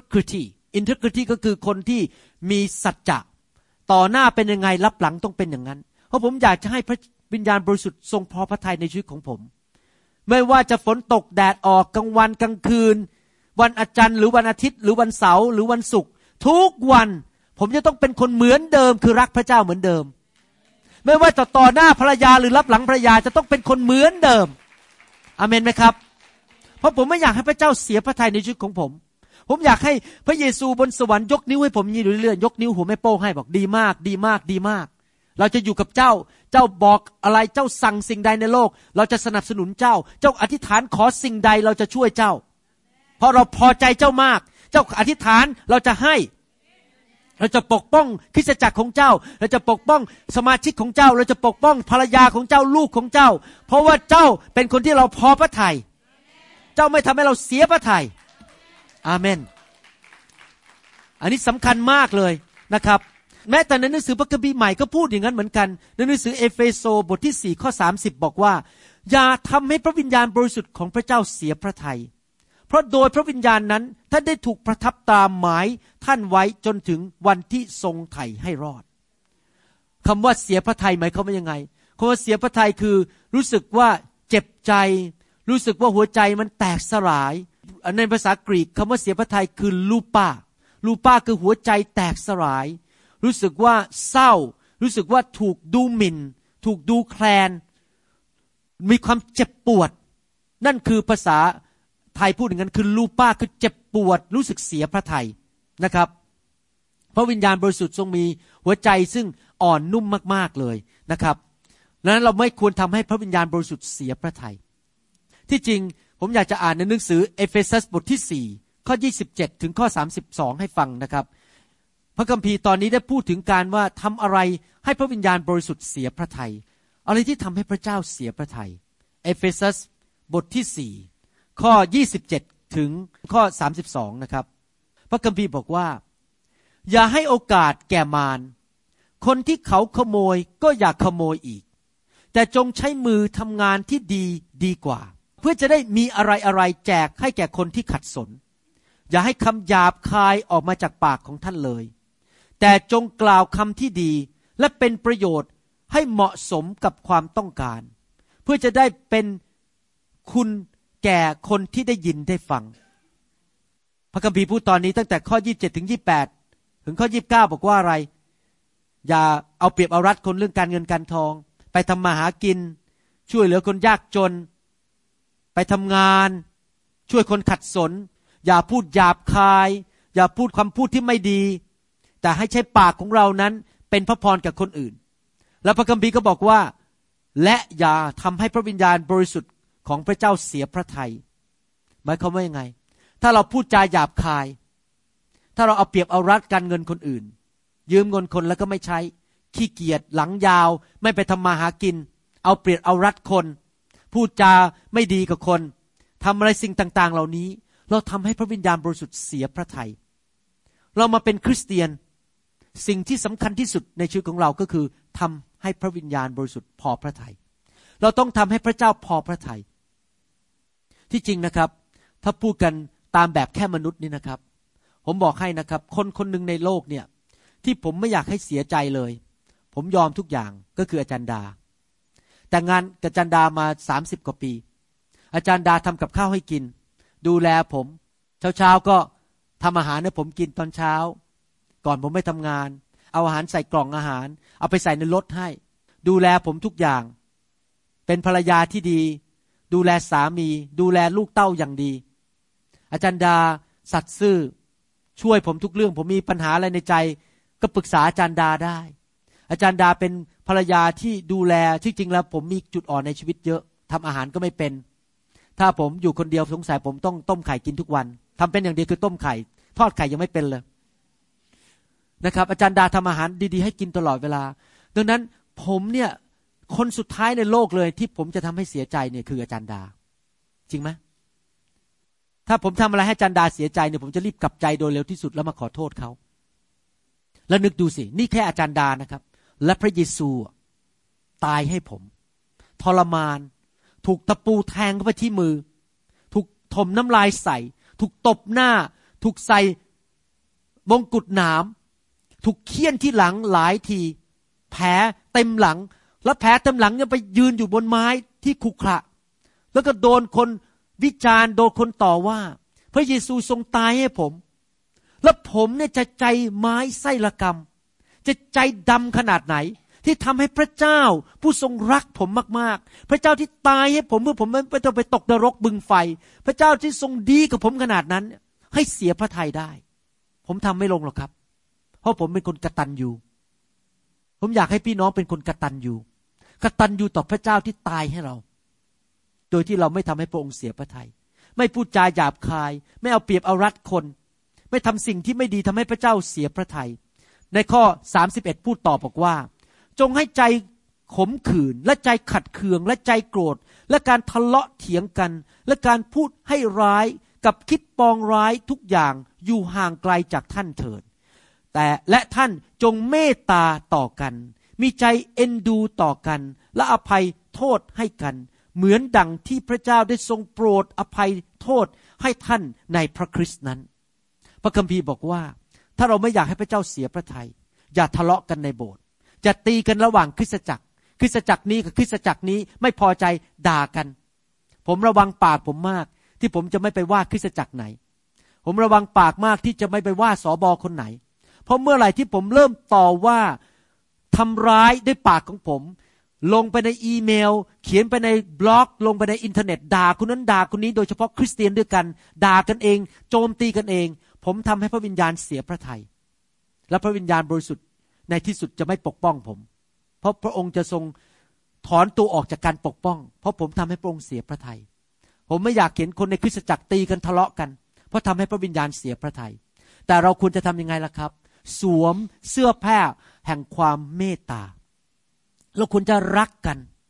Speaker 2: integrity ก็คือคนที่มีสัจจะต่อหน้าเป็นยังไงรับหลังต้องเป็นอย่างนั้นเพราะผมอยากจะให้พระวิญญาณบริสุทธิ์ทรงพอพระทัยในชีวิตของผมไม่ว่าจะฝนตกแดดออกกลางวันกลางคืนวันอาทิตย์หรือวันอาทิตย์หรือวันเสาร์หรือวันศุกร์ทุกวันผมจะต้องเป็นคนเหมือนเดิมคือรักพระเจ้าเหมือนเดิมไม่ว่าจะต่อหน้าภรรยาหรือรับหลังภรรยาจะต้องเป็นคนเหมือนเดิมอาเมนไหมครับเพราะผมไม่อยากให้พระเจ้าเสียพระทัยในชีวิตของผมอยากให้พระเยซูบนสวรรค์ยกนิ้วให้ผมอยู่เรื่อยๆยกนิ้วหัวแม่โป้งให้บอกดีมากดีมากดีมากเราจะอยู่กับเจ้าบอกอะไรเจ้าสั่งสิ่งใดในโลกเราจะสนับสนุนเจ้าอธิษฐานขอสิ่งใดเราจะช่วยเจ้าเพราะเราพอใจเจ้ามากเจ้าอธิษฐานเราจะให้เราจะปกป้องคริสตจักรของเจ้าเราจะปกป้องสมาชิกของเจ้าเราจะปกป้องภรรยาของเจ้าลูกของเจ้าเพราะว่าเจ้าเป็นคนที่เราพอพระทัยเจ้าไม่ทำให้เราเสียพระทัยอาเมนอันนี้สำคัญมากเลยนะครับแม้แต่ในหนังสือพระคัมภีร์ใหม่ก็พูดอย่างนั้นเหมือนกันในหนังสือเอเฟโซบทที่4ข้อ30บอกว่าอย่าทำให้พระวิญญาณบริสุทธิ์ของพระเจ้าเสียพระทัยเพราะโดยพระวิญญาณนั้นท่านได้ถูกประทับตามหมายท่านไว้จนถึงวันที่ทรงไถ่ให้รอดคำว่าเสียพระทัยหมายความว่ายังไงคำว่าเสียพระทัยคือรู้สึกว่าเจ็บใจรู้สึกว่าหัวใจมันแตกสลายในภาษากรีกคำว่าเสียพระทัยคือลูป้าคือหัวใจแตกสลายรู้สึกว่าเศร้ารู้สึกว่าถูกดูหมิ่นถูกดูแคลนมีความเจ็บปวดนั่นคือภาษาไทยพูดอย่างนั้นคือลูป้าคือเจ็บปวดรู้สึกเสียพระทัยนะครับพระวิญญาณบริสุทธิ์ทรงมีหัวใจซึ่งอ่อนนุ่มมากๆเลยนะครับดังนั้นเราไม่ควรทำให้พระวิญญาณบริสุทธิ์เสียพระทัยที่จริงผมอยากจะอ่านในหนังสือเอเฟซัสบทที่4ข้อ27ถึงข้อ32ให้ฟังนะครับพระคัมภีร์ตอนนี้ได้พูดถึงการว่าทำอะไรให้พระวิญญาณบริสุทธิ์เสียพระทัยอะไรที่ทำให้พระเจ้าเสียพระทัยเอเฟซัสบทที่4ข้อ27ถึงข้อ32นะครับพระคัมภีร์บอกว่าอย่าให้โอกาสแก่มารคนที่เขาขโมยก็อย่าขโมยอีกแต่จงใช้มือทำงานที่ดีกว่าเพื่อจะได้มีอะไรแจกให้แก่คนที่ขัดสนอย่าให้คำหยาบคายออกมาจากปากของท่านเลยแต่จงกล่าวคำที่ดีและเป็นประโยชน์ให้เหมาะสมกับความต้องการเพื่อจะได้เป็นคุณแก่คนที่ได้ยินได้ฟังพระคัมภีร์พูดตอนนี้ตั้งแต่ข้อ27ถึง28ถึงข้อ29บอกว่าอะไรอย่าเอาเปรียบเอารัดคนเรื่องการเงินการทองไปทำมาหากินช่วยเหลือคนยากจนไปทำงานช่วยคนขัดสนอย่าพูดหยาบคายอย่าพูดคำพูดที่ไม่ดีแต่ให้ใช้ปากของเรานั้นเป็นพระพรกับคนอื่นและพระคัมภีร์ก็บอกว่าและอย่าทำให้พระวิญญาณบริสุทธิ์ของพระเจ้าเสียพระทัยหมายความว่ายังไงถ้าเราพูดจาหยาบคายถ้าเราเอาเปรียบเอารัดการเงินคนอื่นยืมเงินคนแล้วก็ไม่ใช้ขี้เกียจหลังยาวไม่ไปทำมาหากินเอาเปรียบเอารัดคนพูดจาไม่ดีกับคนทำอะไรสิ่งต่างๆเหล่านี้เราทำให้พระวิญญาณบริสุทธิ์เสียพระทัยเรามาเป็นคริสเตียนสิ่งที่สำคัญที่สุดในชีวิตของเราก็คือทำให้พระวิญญาณบริสุทธิ์พอพระทัยเราต้องทำให้พระเจ้าพอพระทัยที่จริงนะครับถ้าพูดกันตามแบบแค่มนุษย์นี่นะครับผมบอกให้นะครับคนหนึ่งในโลกเนี่ยที่ผมไม่อยากให้เสียใจเลยผมยอมทุกอย่างก็คืออาจารย์ดาแต่งงานกับอาจารย์ดามา30กว่าปีอาจารย์ดาทำกับข้าวให้กินดูแลผมเช้าก็ทำอาหารให้ผมกินตอนเช้าก่อนผมไปทำงานเอาอาหารใส่กล่องอาหารเอาไปใส่ในรถให้ดูแลผมทุกอย่างเป็นภรรยาที่ดีดูแลสามีดูแลลูกเต้าอย่างดีอาจารย์ดาสัตย์ซื่อช่วยผมทุกเรื่องผมมีปัญหาอะไรในใจก็ปรึกษาอาจารย์ดาได้อาจารย์ดาเป็นภรรยาที่ดูแลที่จริงแล้วผมมีจุดอ่อนในชีวิตเยอะทำอาหารก็ไม่เป็นถ้าผมอยู่คนเดียวสงสัยผมต้องต้มไข่กินทุกวันทำเป็นอย่างเดียวคือต้มไข่ทอดไข่ยังไม่เป็นเลยนะครับอาจารย์ดาทำอาหารดีๆให้กินตลอดเวลาดังนั้นผมเนี่ยคนสุดท้ายในโลกเลยที่ผมจะทำให้เสียใจเนี่ยคืออาจารย์ดาจริงไหมถ้าผมทำอะไรให้อาจารย์ดาเสียใจเนี่ยผมจะรีบกลับใจโดยเร็วที่สุดแล้วมาขอโทษเขาแล้วนึกดูสินี่แค่อาจารย์ดานะครับและพระเยซูตายให้ผมทรมานถูกตะปูแทงเข้าไปที่มือถูกถมน้ำลายใส่ถูกตบหน้าถูกใส่มงกุฎหนามถูกเฆี่ยนที่หลังหลายทีแผลเต็มหลังแล้วแผลเต็มหลังยังไปยืนอยู่บนไม้ที่ขรุขระแล้วก็โดนคนวิจารณ์โดนคนต่อว่าพระเยซูทรงตายให้ผมแล้วผมเนี่ยจะใจไม้ไส้ละกรรมจะใจดำขนาดไหนที่ทำให้พระเจ้าผู้ทรงรักผมมากๆพระเจ้าที่ตายให้ผมเพื่อผมไม่ต้องไปตกนรกบึงไฟพระเจ้าที่ทรงดีกับผมขนาดนั้นให้เสียพระทัยได้ผมทำไม่ลงหรอกครับเพราะผมเป็นคนกตัญญูผมอยากให้พี่น้องเป็นคนกตัญญูต่อพระเจ้าที่ตายให้เราโดยที่เราไม่ทำให้พระองค์เสียพระทัยไม่พูดจาหยาบคายไม่เอาเปรียบเอารัดคนไม่ทำสิ่งที่ไม่ดีทำให้พระเจ้าเสียพระทัยในข้อ31พูดต่อบอกว่าจงให้ใจขมขื่นและใจขัดเคืองและใจโกรธและการทะเลาะเถียงกันและการพูดให้ร้ายกับคิดปองร้ายทุกอย่างอยู่ห่างไกลจากท่านเถิดแต่และท่านจงเมตตาต่อกันมีใจเอ็นดูต่อกันและอภัยโทษให้กันเหมือนดังที่พระเจ้าได้ทรงโปรดอภัยโทษให้ท่านในพระคริสต์นั้นพระคัมภีร์บอกว่าถ้าเราไม่อยากให้พระเจ้าเสียพระทัยอย่าทะเลาะกันในโบสถ์อย่าตีกันระหว่างคริสตจักรนี้กับคริสตจักรนี้ไม่พอใจด่ากันผมระวังปากผมมากที่ผมจะไม่ไปว่าคริสตจักรไหนผมระวังปากมากที่จะไม่ไปว่าสบคนไหนเพราะเมื่อไหร่ที่ผมเริ่มต่อว่าทำร้ายด้วยปากของผมลงไปในอีเมลเขียนไปในบล็อกลงไปในอินเทอร์เน็ตด่าคนนั้นด่าคนนี้โดยเฉพาะคริสเตียนด้วยกันด่ากันเองโจมตีกันเองผมทำให้พระวิญญาณเสียพระทัยและพระวิญญาณบริสุทธิ์ในที่สุดจะไม่ปกป้องผมเพราะพระองค์จะทรงถอนตัวออกจากการปกป้องเพราะผมทำให้พระองค์เสียพระทัยผมไม่อยากเห็นคนในคริสตจักรตีกันทะเลาะกันเพราะทำให้พระวิญญาณเสียพระทัยแต่เราควรจะทำยังไงล่ะครับสวมเสื้อผ้าแห่งความเมตตาเราควรจะรักกัน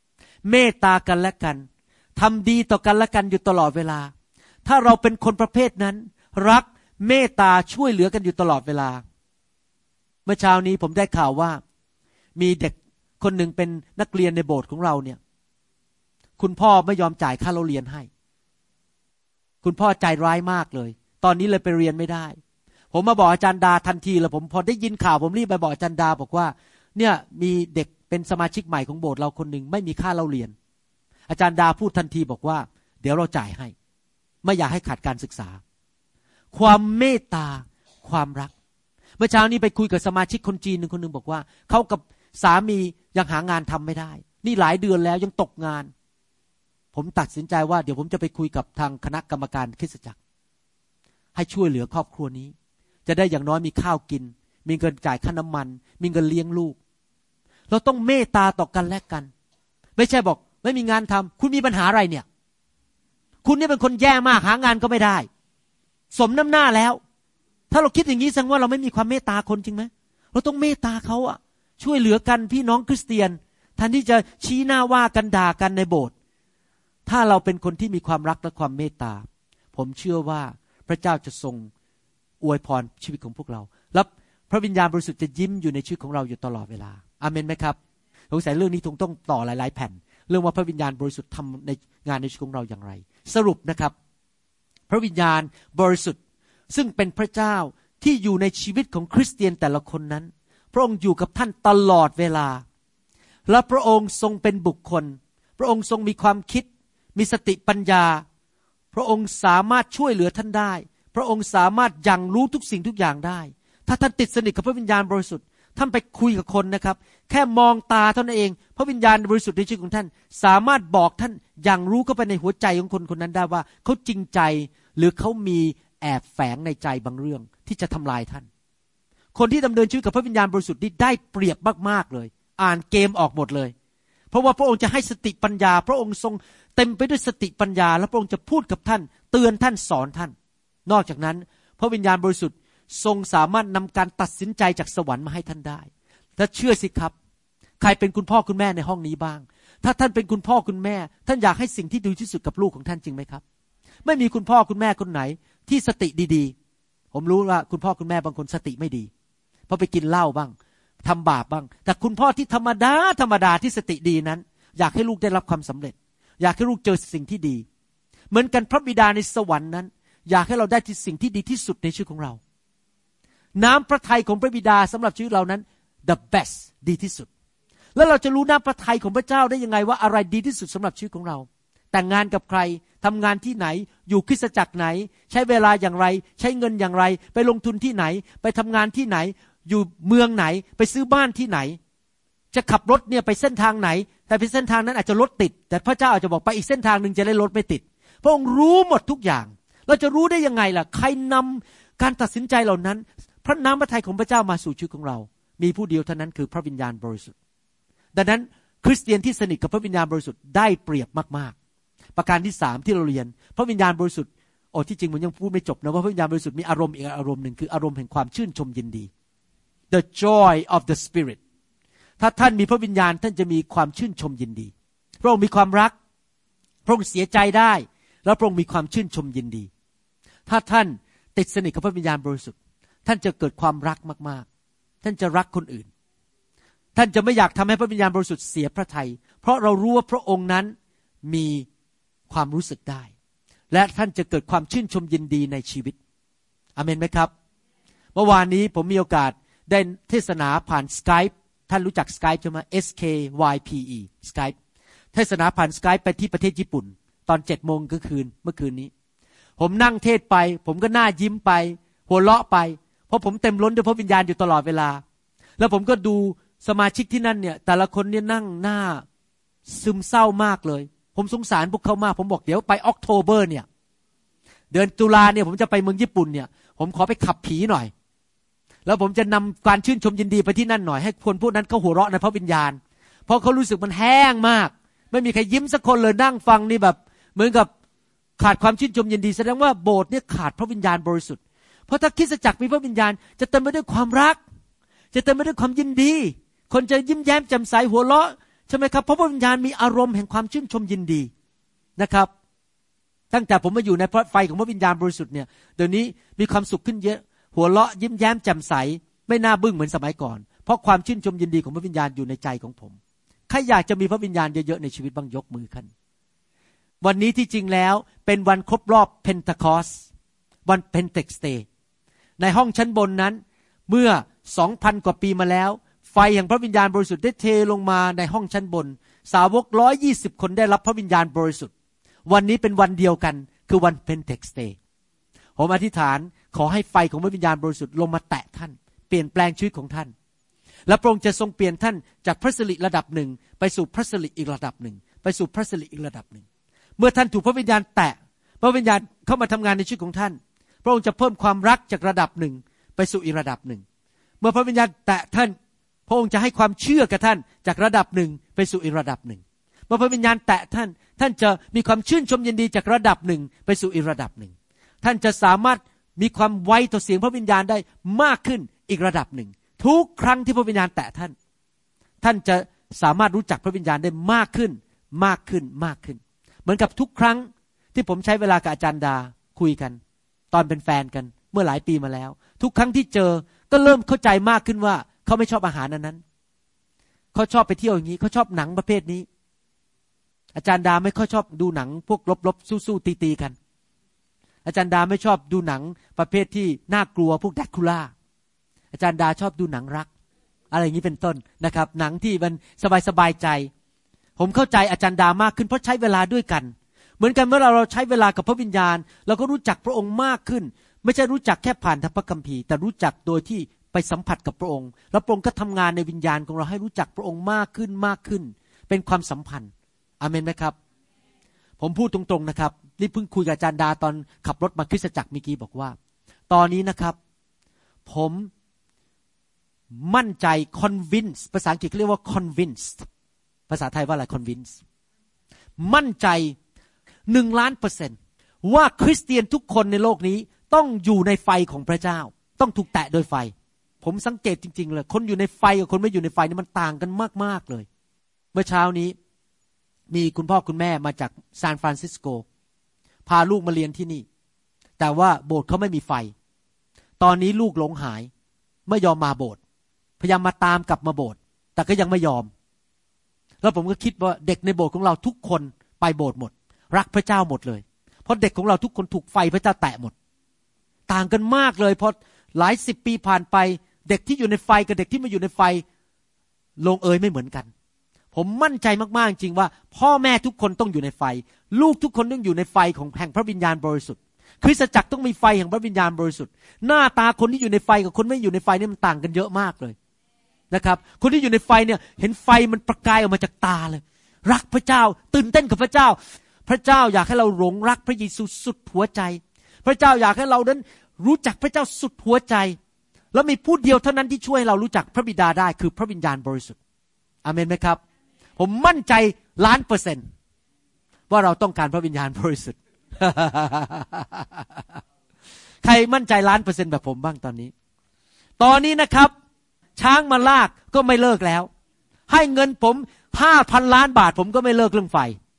Speaker 2: เมตตากันและกันทำดีต่อกันและกันอยู่ตลอดเวลาถ้าเราเป็นคนประเภทนั้นรักเมตตาช่วยเหลือกันอยู่ตลอดเวลาเมื่อเช้านี้ผมได้ข่าวว่ามีเด็กคนหนึ่งเป็นนักเรียนในโบสถ์ของเราเนี่ยคุณพ่อไม่ยอมจ่ายค่าเรียนให้คุณพ่อใจร้ายมากเลยตอนนี้เลยไปเรียนไม่ได้ผมมาบอกอาจารย์ดาทันทีเลยผมพอได้ยินข่าวผมรีบไปบอกอาจารย์ดาบอกว่าเนี่ยมีเด็กเป็นสมาชิกใหม่ของโบสถ์เราคนหนึ่งไม่มีค่าเรียนอาจารย์ดาพูดทันทีบอกว่าเดี๋ยวเราจ่ายให้ไม่อยากให้ขาดการศึกษาความเมตตาความรักเมื่อเช้านี้ไปคุยกับสมาชิกคนจีนคนหนึ่งบอกว่าเขากับสามียังหางานทำไม่ได้นี่หลายเดือนแล้วยังตกงานผมตัดสินใจว่าเดี๋ยวผมจะไปคุยกับทางคณะกรรมการคริสตจักรให้ช่วยเหลือครอบครัวนี้จะได้อย่างน้อยมีข้าวกินมีเงินจ่ายค่าน้ำมันมีเงินเลี้ยงลูกเราต้องเมตตาต่อกันและกันไม่ใช่บอกไม่มีงานทำคุณมีปัญหาอะไรเนี่ยคุณนี่เป็นคนแย่มากหางานก็ไม่ได้สมน้ำหน้าแล้วถ้าเราคิดอย่างนี้แสดงว่าเราไม่มีความเมตตาคนจริงไหมเราต้องเมตตาเขาอะช่วยเหลือกันพี่น้องคริสเตียนแทนที่จะชี้หน้าว่ากันด่ากันในโบสถ์ถ้าเราเป็นคนที่มีความรักและความเมตตาผมเชื่อว่าพระเจ้าจะทรงอวยพรชีวิตของพวกเราและพระวิญญาณบริสุทธิ์จะยิ้มอยู่ในชีวิตของเราอยู่ตลอดเวลาอาเมนไหมครับสงสัยเรื่องนี้ต้องต่อหลายๆแผ่นเรื่องว่าพระวิญญาณบริสุทธิ์ทำในงานในชีวิตของเราอย่างไรสรุปนะครับพระวิญญาณบริสุทธิ์ซึ่งเป็นพระเจ้าที่อยู่ในชีวิตของคริสเตียนแต่ละคนนั้นพระองค์อยู่กับท่านตลอดเวลาและพระองค์ทรงเป็นบุคคลพระองค์ทรงมีความคิดมีสติปัญญาพระองค์สามารถช่วยเหลือท่านได้พระองค์สามารถยังรู้ทุกสิ่งทุกอย่างได้ถ้าท่านติดสนิทกับพระวิญญาณบริสุทธิ์ท่านไปคุยกับคนนะครับแค่มองตาเท่านั้นเองพระวิญญาณบริสุทธิ์ในชีวิตของท่านสามารถบอกท่านยังรู้เข้าไปในหัวใจของคนคนนั้นได้ว่าเขาจริงใจหรือเขามีแอบแฝงในใจบางเรื่องที่จะทำลายท่านคนที่ดำเนินชีวิตกับพระวิญญาณบริสุทธิ์นี่ได้เปรียบมากๆเลยอ่านเกมออกหมดเลยเพราะว่าพระองค์จะให้สติปัญญาพระองค์ทรงเต็มไปด้วยสติปัญญาและพระองค์จะพูดกับท่านเตือนท่านสอนท่านนอกจากนั้นพระวิญญาณบริสุทธิ์ทรงสามารถนำการตัดสินใจจากสวรรค์มาให้ท่านได้ถ้าเชื่อสิครับใครเป็นคุณพ่อคุณแม่ในห้องนี้บ้างถ้าท่านเป็นคุณพ่อคุณแม่ท่านอยากให้สิ่งที่ดีที่สุดกับลูกของท่านจริงไหมครับไม่มีคุณพ่อคุณแม่คนไหนที่สติดีๆผมรู้ว่าคุณพ่อคุณแม่บางคนสติไม่ดีเพราะไปกินเหล้าบ้างทำบาปบ้างแต่คุณพ่อที่ธรรมดาที่สติดีนั้นอยากให้ลูกได้รับความสำเร็จอยากให้ลูกเจอสิ่งที่ดีเหมือนกันพระบิดาในสวรรค์นั้นอยากให้เราได้ที่สิ่งที่ดีที่สุดในชีวิตของเราน้ำพระทัยของพระบิดาสำหรับชีวิตเรานั้น the best ดีที่สุดแล้วเราจะรู้น้ำพระทัยของพระเจ้าได้ยังไงว่าอะไรดีที่สุดสำหรับชีวิตของเราแต่งงานกับใครทำงานที่ไหนอยู่คริสตจักรไหนใช้เวลาอย่างไรใช้เงินอย่างไรไปลงทุนที่ไหนไปทำงานที่ไหนอยู่เมืองไหนไปซื้อบ้านที่ไหนจะขับรถเนี่ยไปเส้นทางไหนแต่ไปเส้นทางนั้นอาจจะรถติดแต่พระเจ้าอาจจะบอกไปอีกเส้นทางนึงจะได้รถไม่ติดพระองค์รู้หมดทุกอย่างเราจะรู้ได้ยังไงล่ะใครนำการตัดสินใจเหล่านั้นพระน้ำพระทัยของพระเจ้ามาสู่ชีวิตของเรามีผู้เดียวเท่านั้นคือพระวิญญาณบริสุทธิ์ดังนั้นคริสเตียนที่สนิทกับพระวิญญาณบริสุทธิ์ได้เปรียบมากๆประการที่3ที่เราเรียนพระวิญญาณบริสุทธิ์ที่จริงผมยังพูดไม่จบนะว่าพระวิญญาณบริสุทธิ์มีอารมณ์อีกอารมณ์หนึ่งคืออารมณ์แห่งความชื่นชมยินดี the joy of the spirit ถ้าท่านมีพระวิญญาณท่านจะมีความชื่นชมยินดีพระองค์มีความรักพระองค์เสียใจได้แล้วพระองค์มีความชื่นชมยินดีถ้าท่านติดสนิทกับพระวิญญาณบริสุทธิ์ท่านจะเกิดความรักมากๆท่านจะรักคนอื่นท่านจะไม่อยากทำให้พระวิญญาณบริสุทธิ์เสียพระทัยเพราะเรารู้ว่าพระองค์นั้นมีความรู้สึกได้และท่านจะเกิดความชื่นชมยินดีในชีวิตอาเมนไหมครับเมื่อวานนี้ผมมีโอกาสได้เทศนาผ่าน Skype ท่านรู้จัก Skype ใช่ไหม SKYPE Skype เทศนาผ่าน Skype ไปที่ประเทศญี่ปุ่นตอน 7:00 น.เมื่อคืนนี้ผมนั่งเทศไปผมก็หน้ายิ้มไปหัวเราะไปเพราะผมเต็มล้นด้วยพระวิญญาณอยู่ตลอดเวลาแล้วผมก็ดูสมาชิกที่นั่นเนี่ยแต่ละคนเนี่ยนั่งหน้าซึมเศร้ามากเลยผมสงสารพวกเขามากผมบอกเดี๋ยวไปออกโทเบอร์เนี่ยเดือนตุลาเนี่ยผมจะไปเมืองญี่ปุ่นเนี่ยผมขอไปขับผีหน่อยแล้วผมจะนำการชื่นชมยินดีไปที่นั่นหน่อยให้คนพวกนั้นเขาหัวเราะในพระวิญญาณเพราะเขารู้สึกมันแห้งมากไม่มีใครยิ้มสักคนเลยนั่งฟังนี่แบบเหมือนกับขาดความชื่นชมยินดีแสดงว่าโบสถ์เนี่ยขาดพระวิญญาณบริสุทธิ์เพราะถ้าคริสตจักรมีพระวิญญาณจะเต็มไปด้วยความรักจะเต็มไปด้วยความยินดีคนจะยิ้มแย้มแจ่มใสหัวเราะช่ไหมครับเพราะพระวิญญาณมีอารมณ์แห่งความชื่นชมยินดีนะครับตั้งแต่ผมมาอยู่ในไฟของพระวิญญาณบริสุทธิ์เนี่ยเดี๋ยวนี้มีความสุขขึ้นเยอะหัวเราะยิ้มแย้มแจ่มใสไม่น่าบึ้งเหมือนสมัยก่อนเพราะความชื่นชมยินดีของพระวิญญาณอยู่ในใจของผมใครอยากจะมีพระวิญญาณเยอะๆในชีวิตบ้างยกมือขึ้นวันนี้ที่จริงแล้วเป็นวันครบรอบเพนทาคอสวันเพนเทคสเตย์ในห้องชั้นบนนั้นเมื่อ 2,000 กว่าปีมาแล้วไฟแห่งพระวิญญาณบริสุทธิ์ได้เทลงมาในห้องชั้นบนสาวก120คนได้รับพระวิญญาณบริสุทธิ์วันนี้เป็นวันเดียวกันคือวันเพนเทคสเตย์ผมอธิษฐานขอให้ไฟของพระวิญญาณบริสุทธิ์ลงมาแตะท่านเปลี่ยนแปลงชีวิตของท่านและพระองค์จะทรงเปลี่ยนท่านจากพระสิริระดับหนึ่งไปสู่พระสิริอีกระดับหนึ่งไปสู่พระสิริอีกระดับหนึ่งเมื่อท่านถูกพระวิญญาณแตะพระวิญญาณเข้ามาทำงานในชีวิตของท่านพระองค์จะเพิ่มความรักจากระดับหนึ่งไปสู่อีกระดับหนึ่งเมื่อพระวิญญาณแตะท่านพระองค์จะให้ความเชื่อกับท่านจากระดับหนึ่งไปสู่อีกระดับหนึ่งเมื่อพระวิญญาณแตะท่านท่านจะมีความชื่นชมยินดีจากระดับหนึ่งไปสู่อีกระดับหนึ่งท่านจะสามารถมีความไวต่อเสียงพระวิญญาณได้มากขึ้นอีกระดับหนึ่งทุกครั้งที่พระวิญญาณแตะท่านท่านจะสามารถรู้จักพระวิญญาณได้มากขึ้นมากขึ้นมากขึ้นเหมือนกับทุกครั้งที่ผมใช้เวลากับอาจารย์ดาคุยกันตอนเป็นแฟนกันเมื่อหลายปีมาแล้วทุกครั้งที่เจอก็เริ่มเข้าใจมากขึ้นว่าเขาไม่ชอบอาหารนั้นเขาชอบไปเที่ยวอย่างนี้เขาชอบหนังประเภทนี้อาจารย์ดาไม่ค่อยชอบดูหนังพวกลบๆสู้ๆตีๆกันอาจารย์ดาไม่ชอบดูหนังประเภทที่น่ากลัวพวกแดร็กคูล่าอาจารย์ดาชอบดูหนังรักอะไรอย่างนี้เป็นต้นนะครับหนังที่มันสบายใจผมเข้าใจอาจารย์ดามากขึ้นเพราะใช้เวลาด้วยกันเหมือนกันเมื่อเราใช้เวลากับพระวิญญาณเราก็รู้จักพระองค์มากขึ้นไม่ใช่รู้จักแค่ผ่านทางพระคัมภีร์แต่รู้จักโดยที่ไปสัมผัสกับพระองค์แล้วพระองค์ก็ทำงานในวิญญาณของเราให้รู้จักพระองค์มากขึ้นมากขึ้นเป็นความสัมพันธ์อาเมนไหมครับผมพูดตรงๆนะครับนี่เพิ่งคุยกับอาจารย์ดาตอนขับรถมาคริสตจักรเมื่อกี้บอกว่าตอนนี้นะครับผมมั่นใจ convince ภาษาอังกฤษเรียกว่า convinced ภาษาไทยว่าอะไร convince มั่นใจ 1,000,000% ว่าคริสเตียนทุกคนในโลกนี้ต้องอยู่ในไฟของพระเจ้าต้องถูกแตะโดยไฟผมสังเกตจริงๆเลยคนอยู่ในไฟกับคนไม่อยู่ในไฟนี่มันต่างกันมากๆเลยเมื่อเช้านี้มีคุณพ่อคุณแม่มาจากซานฟรานซิสโกพาลูกมาเรียนที่นี่แต่ว่าโบสถ์เขาไม่มีไฟตอนนี้ลูกหลงหายไม่ยอมมาโบสถ์พยายามมาตามกลับมาโบสถ์แต่ก็ยังไม่ยอมแล้วผมก็คิดว่าเด็กในโบสถ์ของเราทุกคนไปโบสถ์หมดรักพระเจ้าหมดเลยเพราะเด็กของเราทุกคนถูกไฟพระเจ้าแตะหมดต่างกันมากเลยพอหลายสิบปีผ่านไปเด็กที่อยู่ในไฟกับเด็กที่ไม่อยู่ในไฟลงเอยไม่เหมือนกันผมมั่นใจมากๆจริงว่าพ่อแม่ทุกคนต้องอยู่ในไฟลูกทุกคนต้องอยู่ในไฟของแห่งพระวิญญาณบริสุทธิ์คริสตจักรต้องมีไฟแห่งพระวิญญาณบริสุทธิ์หน้าตาคนที่อยู่ในไฟกับคนไม่อยู่ในไฟนี่มันต่างกันเยอะมากเลยนะครับคนที่อยู่ในไฟเนี่ยเห็นไฟมันประกายออกมาจากตาเลยรักพระเจ้าตื่นเต้นกับพระเจ้าพระเจ้าอยากให้เราหลงรักพระเยซูสุดหัวใจพระเจ้าอยากให้เรานั้นรู้จักพระเจ้าสุดหัวใจแล้วมีผู้เดียวเท่านั้นที่ช่วยเรารู้จักพระบิดาได้คือพระวิญญาณบริสุทธิ์อาเมนไหมครับผมมั่นใจ1,000,000%ว่าเราต้องการพระวิญญาณบริสุทธิ์ ใครมั่นใจ1,000,000%แบบผมบ้างตอนนี้นะครับช้างมาลากก็ไม่เลิกแล้วให้เงินผม 5,000 ล้านบาทผมก็ไม่เลิกเรื่องไฟ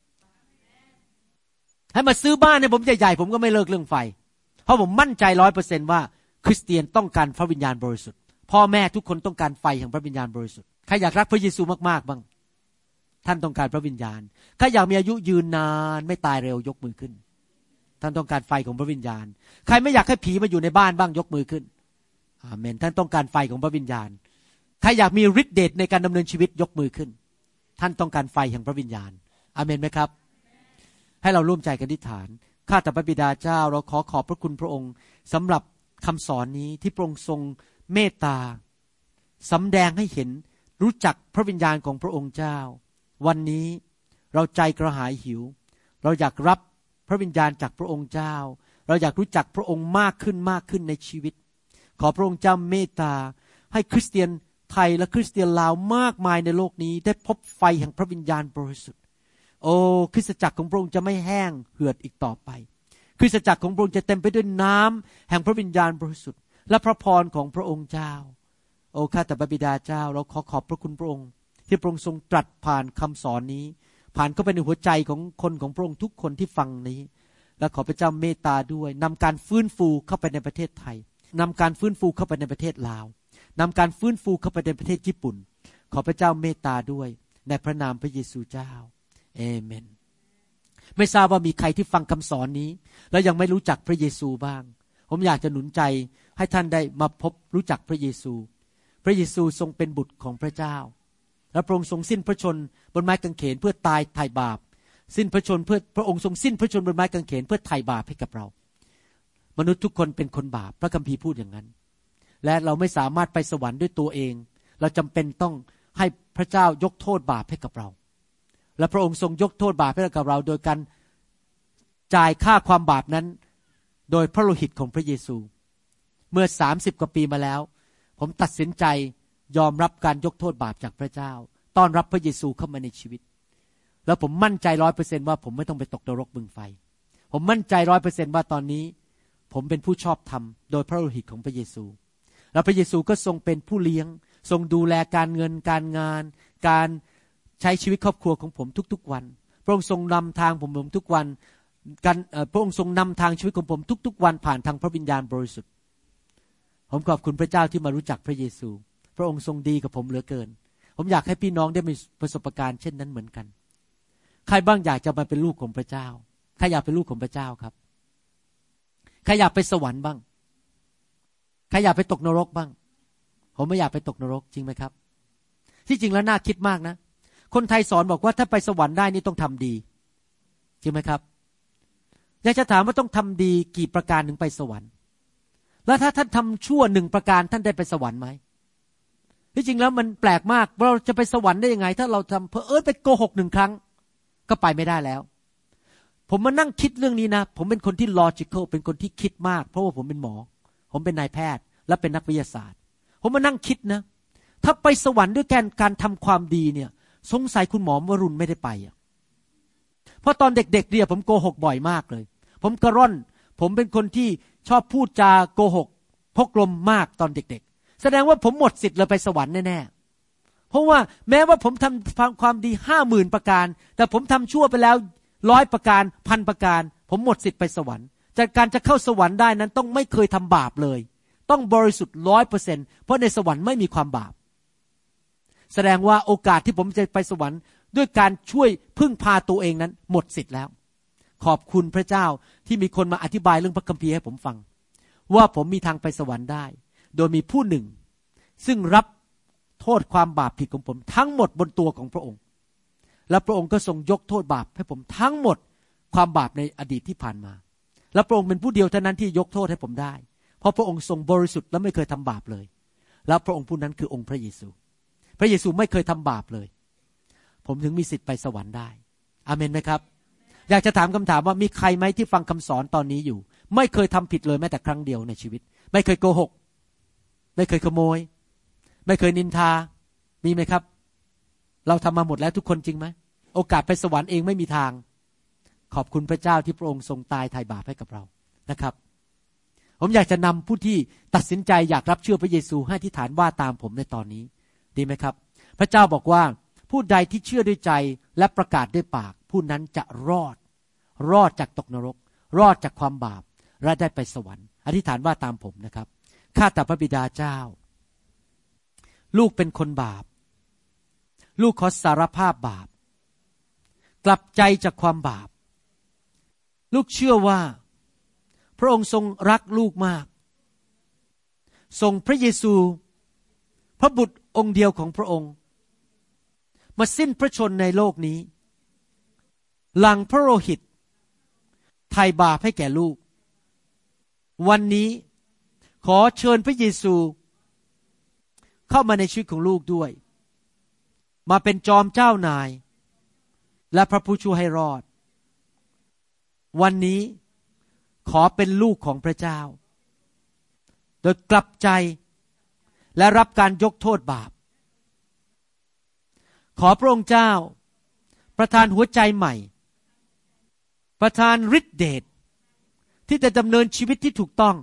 Speaker 2: ให้มาซื้อบ้านให้ผมใหญ่ๆผมก็ไม่เลิกเรื่องไฟเพราะผมมั่นใจ 100% ว่าคริสเตียนต้องการพระวิญญาณบริสุทธิ์พ่อแม่ทุกคนต้องการไฟแห่งพระวิญญาณบริสุทธิ์ใครอยากรักพระเยซูมากๆบ้างท่านต้องการพระวิญญาณใครอยากมีอายุยืนนานไม่ตายเร็วยกมือขึ้นท่านต้องการไฟของพระวิญญาณใครไม่อยากให้ผีมาอยู่ในบ้านบ้างยกมือขึ้นอาเมนท่านต้องการไฟของพระวิญญาณใครอยากมีฤทธิ์เดชในการดำเนินชีวิตยกมือขึ้นท่านต้องการไฟแห่งพระวิญญาณอาเมนไหมครับให้เราร่วมใจกันอธิษฐานข้าแต่พระบิดาเจ้าเราขอบพระคุณพระองค์สำหรับคำสอนนี้ที่พระองค์ทรงเมตตาสำแดงให้เห็นรู้จักพระวิญญาณของพระองค์เจ้าวันนี้เราใจกระหายหิวเราอยากรับพระวิญญาณจากพระองค์เจ้าเราอยากรู้จักพระองค์มากขึ้นมากขึ้นในชีวิตขอพระองค์เจ้าเมตตาให้คริสเตียนไทยและคริสเตียนลาวมากมายในโลกนี้ได้พบไฟแห่งพระวิญญาณบริสุทธิ์โอ้คริสตจักรของพระองค์จะไม่แห้งเหือดอีกต่อไปคริสตจักรของพระองค์จะเต็มไปด้วยน้ำแห่งพระวิญญาณบริสุทธิ์และพระพรของพระองค์เจ้าโอ้ข้าแต่พระบิดาเจ้าเราขอบพระคุณพระองค์ที่พระองค์ทรงตรัสผ่านคำสอนนี้ผ่านเข้าไปในหัวใจของคนของพระองค์ทุกคนที่ฟังนี้และขอพระเจ้าเมตตาด้วยนำการฟื้นฟูเข้าไปในประเทศไทยนำการฟื้นฟูเข้าไปในประเทศลาวนำการฟื้นฟูเข้าไปในประเทศญี่ปุ่นขอพระเจ้าเมตตาด้วยในพระนามพระเยซูเจ้าเอเมนไม่ทราบว่ามีใครที่ฟังคำสอนนี้แล้วยังไม่รู้จักพระเยซูบ้างผมอยากจะหนุนใจให้ท่านได้มาพบรู้จักพระเยซูพระเยซูทรงเป็นบุตรของพระเจ้าและพระองค์ทรงสิ้นพระชนบนไม้กางเขนเพื่อตายไถ่บาปสิ้นพระชนเพื่อพระองค์ทรงสิ้นพระชนบนไม้กางเขนเพื่อไถ่บาปให้กับเรามนุษย์ทุกคนเป็นคนบาปพระคัมภีร์พูดอย่างนั้นและเราไม่สามารถไปสวรรค์ด้วยตัวเองเราจำเป็นต้องให้พระเจ้ายกโทษบาปให้กับเราและพระองค์ทรงยกโทษบาปให้กับเราโดยการจ่ายค่าความบาปนั้นโดยพระโลหิตของพระเยซูเมื่อ30 กว่าปีมาแล้วผมตัดสินใจยอมรับการยกโทษบาปจากพระเจ้าต้อนรับพระเยซูเข้ามาในชีวิตแล้วผมมั่นใจ 100% ว่าผมไม่ต้องไปตกนรกบึงไฟผมมั่นใจ 100% ว่าตอนนี้ผมเป็นผู้ชอบธรรมโดยพระโลหิตของพระเยซูแล้วพระเยซูก็ทรงเป็นผู้เลี้ยงทรงดูแลการเงินการงานการใช้ชีวิตครอบครัวของผมทุกๆวันพระองค์ทรงนำทางผมทุกวันพระองค์ทรงนำทางชีวิตของผมทุกๆวันผ่านทางพระวิญญาณบริสุทธิ์ผมขอบคุณพระเจ้าที่มารู้จักพระเยซูพระองค์ทรงดีกับผมเหลือเกินผมอยากให้พี่น้องได้มีประสบการณ์เช่นนั้นเหมือนกันใครบ้างอยากจะมาเป็นลูกของพระเจ้าใครอยากเป็นลูกของพระเจ้าครับใครอยากไปสวรรค์บ้างใครอยากไปตกนรกบ้างผมไม่อยากไปตกนรกจริงไหมครับที่จริงแล้วน่าคิดมากนะคนไทยสอนบอกว่าถ้าไปสวรรค์ได้นี่ต้องทำดีจริงไหมครับอยากจะถามว่าต้องทำดีกี่ประการถึงไปสวรรค์แล้วถ้าท่านทำชั่ว1 ประการท่านได้ไปสวรรค์ไหมที่จริงแล้วมันแปลกมากเราจะไปสวรรค์ได้ยังไงถ้าเราทำไปโกหก1 ครั้งก็ไปไม่ได้แล้วผมมานั่งคิดเรื่องนี้นะผมเป็นคนที่ logical เป็นคนที่คิดมากเพราะว่าผมเป็นหมอผมเป็นนายแพทย์และเป็นนักวิทยาศาสตร์ผมมานั่งคิดนะถ้าไปสวรรค์ด้วยการทำความดีเนี่ยสงสัยคุณหมอวรุณไม่ได้ไปอ่ะเพราะตอนเด็กๆเนี่ยผมโกหกบ่อยมากเลยผมกระร่อนผมเป็นคนที่ชอบพูดจาโกหกพกลมมากตอนเด็กๆแสดงว่าผมหมดสิทธิ์เลยไปสวรรค์แน่ๆเพราะว่าแม้ว่าผมทำความดี50,000 ประการแต่ผมทำชั่วไปแล้ว100 ประการ1,000 ประการผมหมดสิทธิ์ไปสวรรค์จากการจะเข้าสวรรค์ได้นั้นต้องไม่เคยทำบาปเลยต้องบริสุทธิ์ 100% เพราะในสวรรค์ไม่มีความบาปแสดงว่าโอกาสที่ผมจะไปสวรรค์ด้วยการช่วยพึ่งพาตัวเองนั้นหมดสิทธิ์แล้วขอบคุณพระเจ้าที่มีคนมาอธิบายเรื่องพระคัมภีร์ให้ผมฟังว่าผมมีทางไปสวรรค์ได้โดยมีผู้หนึ่งซึ่งรับโทษความบาปผิดของผมทั้งหมดบนตัวของพระองค์และพระองค์ก็ทรงยกโทษบาปให้ผมทั้งหมดความบาปในอดีตที่ผ่านมาและพระองค์เป็นผู้เดียวเท่านั้นที่ยกโทษให้ผมได้เพราะพระองค์ทรงบริสุทธิ์และไม่เคยทำบาปเลยและพระองค์ผู้นั้นคือองค์พระเยซูพระเยซูไม่เคยทำบาปเลยผมถึงมีสิทธิ์ไปสวรรค์ได้อาเมนไหมครับอยากจะถามคำถามว่ามีใครไหมที่ฟังคำสอนตอนนี้อยู่ไม่เคยทำผิดเลยแม้แต่ครั้งเดียวในชีวิตไม่เคยโกหกไม่เคยขโมยไม่เคยนินทามีไหมครับเราทำมาหมดแล้วทุกคนจริงไหมโอกาสไปสวรรค์เองไม่มีทางขอบคุณพระเจ้าที่พระองค์ทรงตายไถ่บาปให้กับเรานะครับผมอยากจะนำผู้ที่ตัดสินใจอยากรับเชื่อพระเยซูให้อธิษฐานว่าตามผมในตอนนี้ดีไหมครับพระเจ้าบอกว่าผู้ใดที่เชื่อด้วยใจและประกาศด้วยปากผู้นั้นจะรอดจากตกนรกรอดจากความบาปและได้ไปสวรรค์อธิษฐานว่าตามผมนะครับข้าแต่พระบิดาเจ้าลูกเป็นคนบาปลูกขอสารภาพบาปกลับใจจากความบาปลูกเชื่อว่าพระองค์ทรงรักลูกมากส่งพระเยซูพระบุตรองค์เดียวของพระองค์มาสิ้นพระชนในโลกนี้หลั่งพระโลหิตไถ่บาปให้แก่ลูกวันนี้ขอเชิญพระเยซูเข้ามาในชีวิตของลูกด้วยมาเป็นจอมเจ้านายและพระผู้ช่วยให้รอดวันนี้ขอเป็นลูกของพระเจ้าโดยกลับใจและรับการยกโทษบาปขอพระองค์เจ้าประทานหัวใจใหม่ประทานฤทธิเดชที่จะดำเนินชีวิตที่ถูกต้อง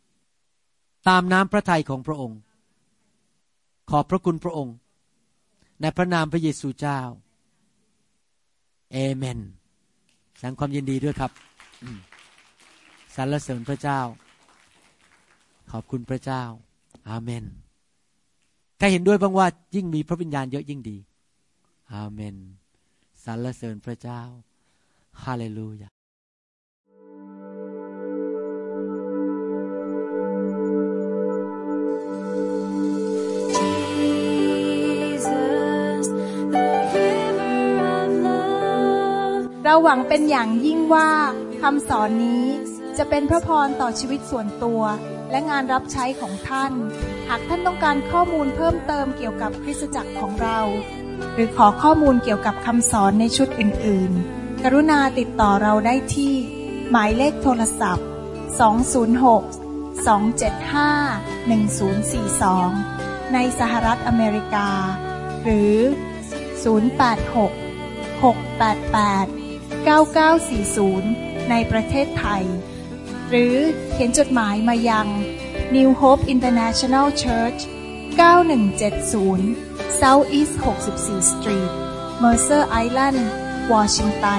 Speaker 2: ตามน้ำพระทัยของพระองค์ขอบพระคุณพระองค์ในพระนามพระเยซูเจ้าเอเมนแสดงความยินดีด้วยครับสรรเสริญพระเจ้าขอบคุณพระเจ้าอาเมนใครเห็นด้วยบ้างว่ายิ่งมีพระวิญญาณเยอะยิ่งดีอาเมนสรรเสริญพระเจ้าฮาเลลูยา
Speaker 1: เราหวังเป็นอย่างยิ่งว่าคำสอนนี้จะเป็นพระพรต่อชีวิตส่วนตัวและงานรับใช้ของท่านหากท่านต้องการข้อมูลเพิ่มเติมเกี่ยวกับคริสตจักรของเราหรือขอข้อมูลเกี่ยวกับคำสอนในชุดอื่นๆกรุณาติดต่อเราได้ที่หมายเลขโทรศัพท์206-275-1042ในสหรัฐอเมริกาหรือ086-688-9940ในประเทศไทยหรือเขียนจดหมายมายัง New Hope International Church 9170 South East 64 Street Mercer Island Washington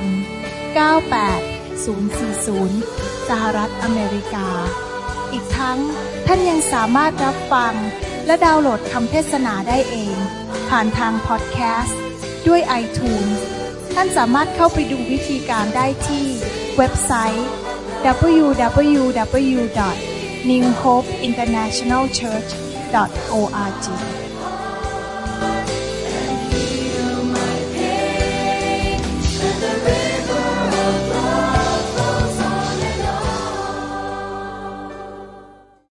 Speaker 1: 98040 สหรัฐอเมริกาอีกทั้งท่านยังสามารถรับฟังและดาวน์โหลดคำเทศนาได้เองผ่านทางพอดแคสต์ด้วย iTunes ท่านสามารถเข้าไปดูวิธีการได้ที่เว็บไซต์ www.newhopeinternationalchurch.org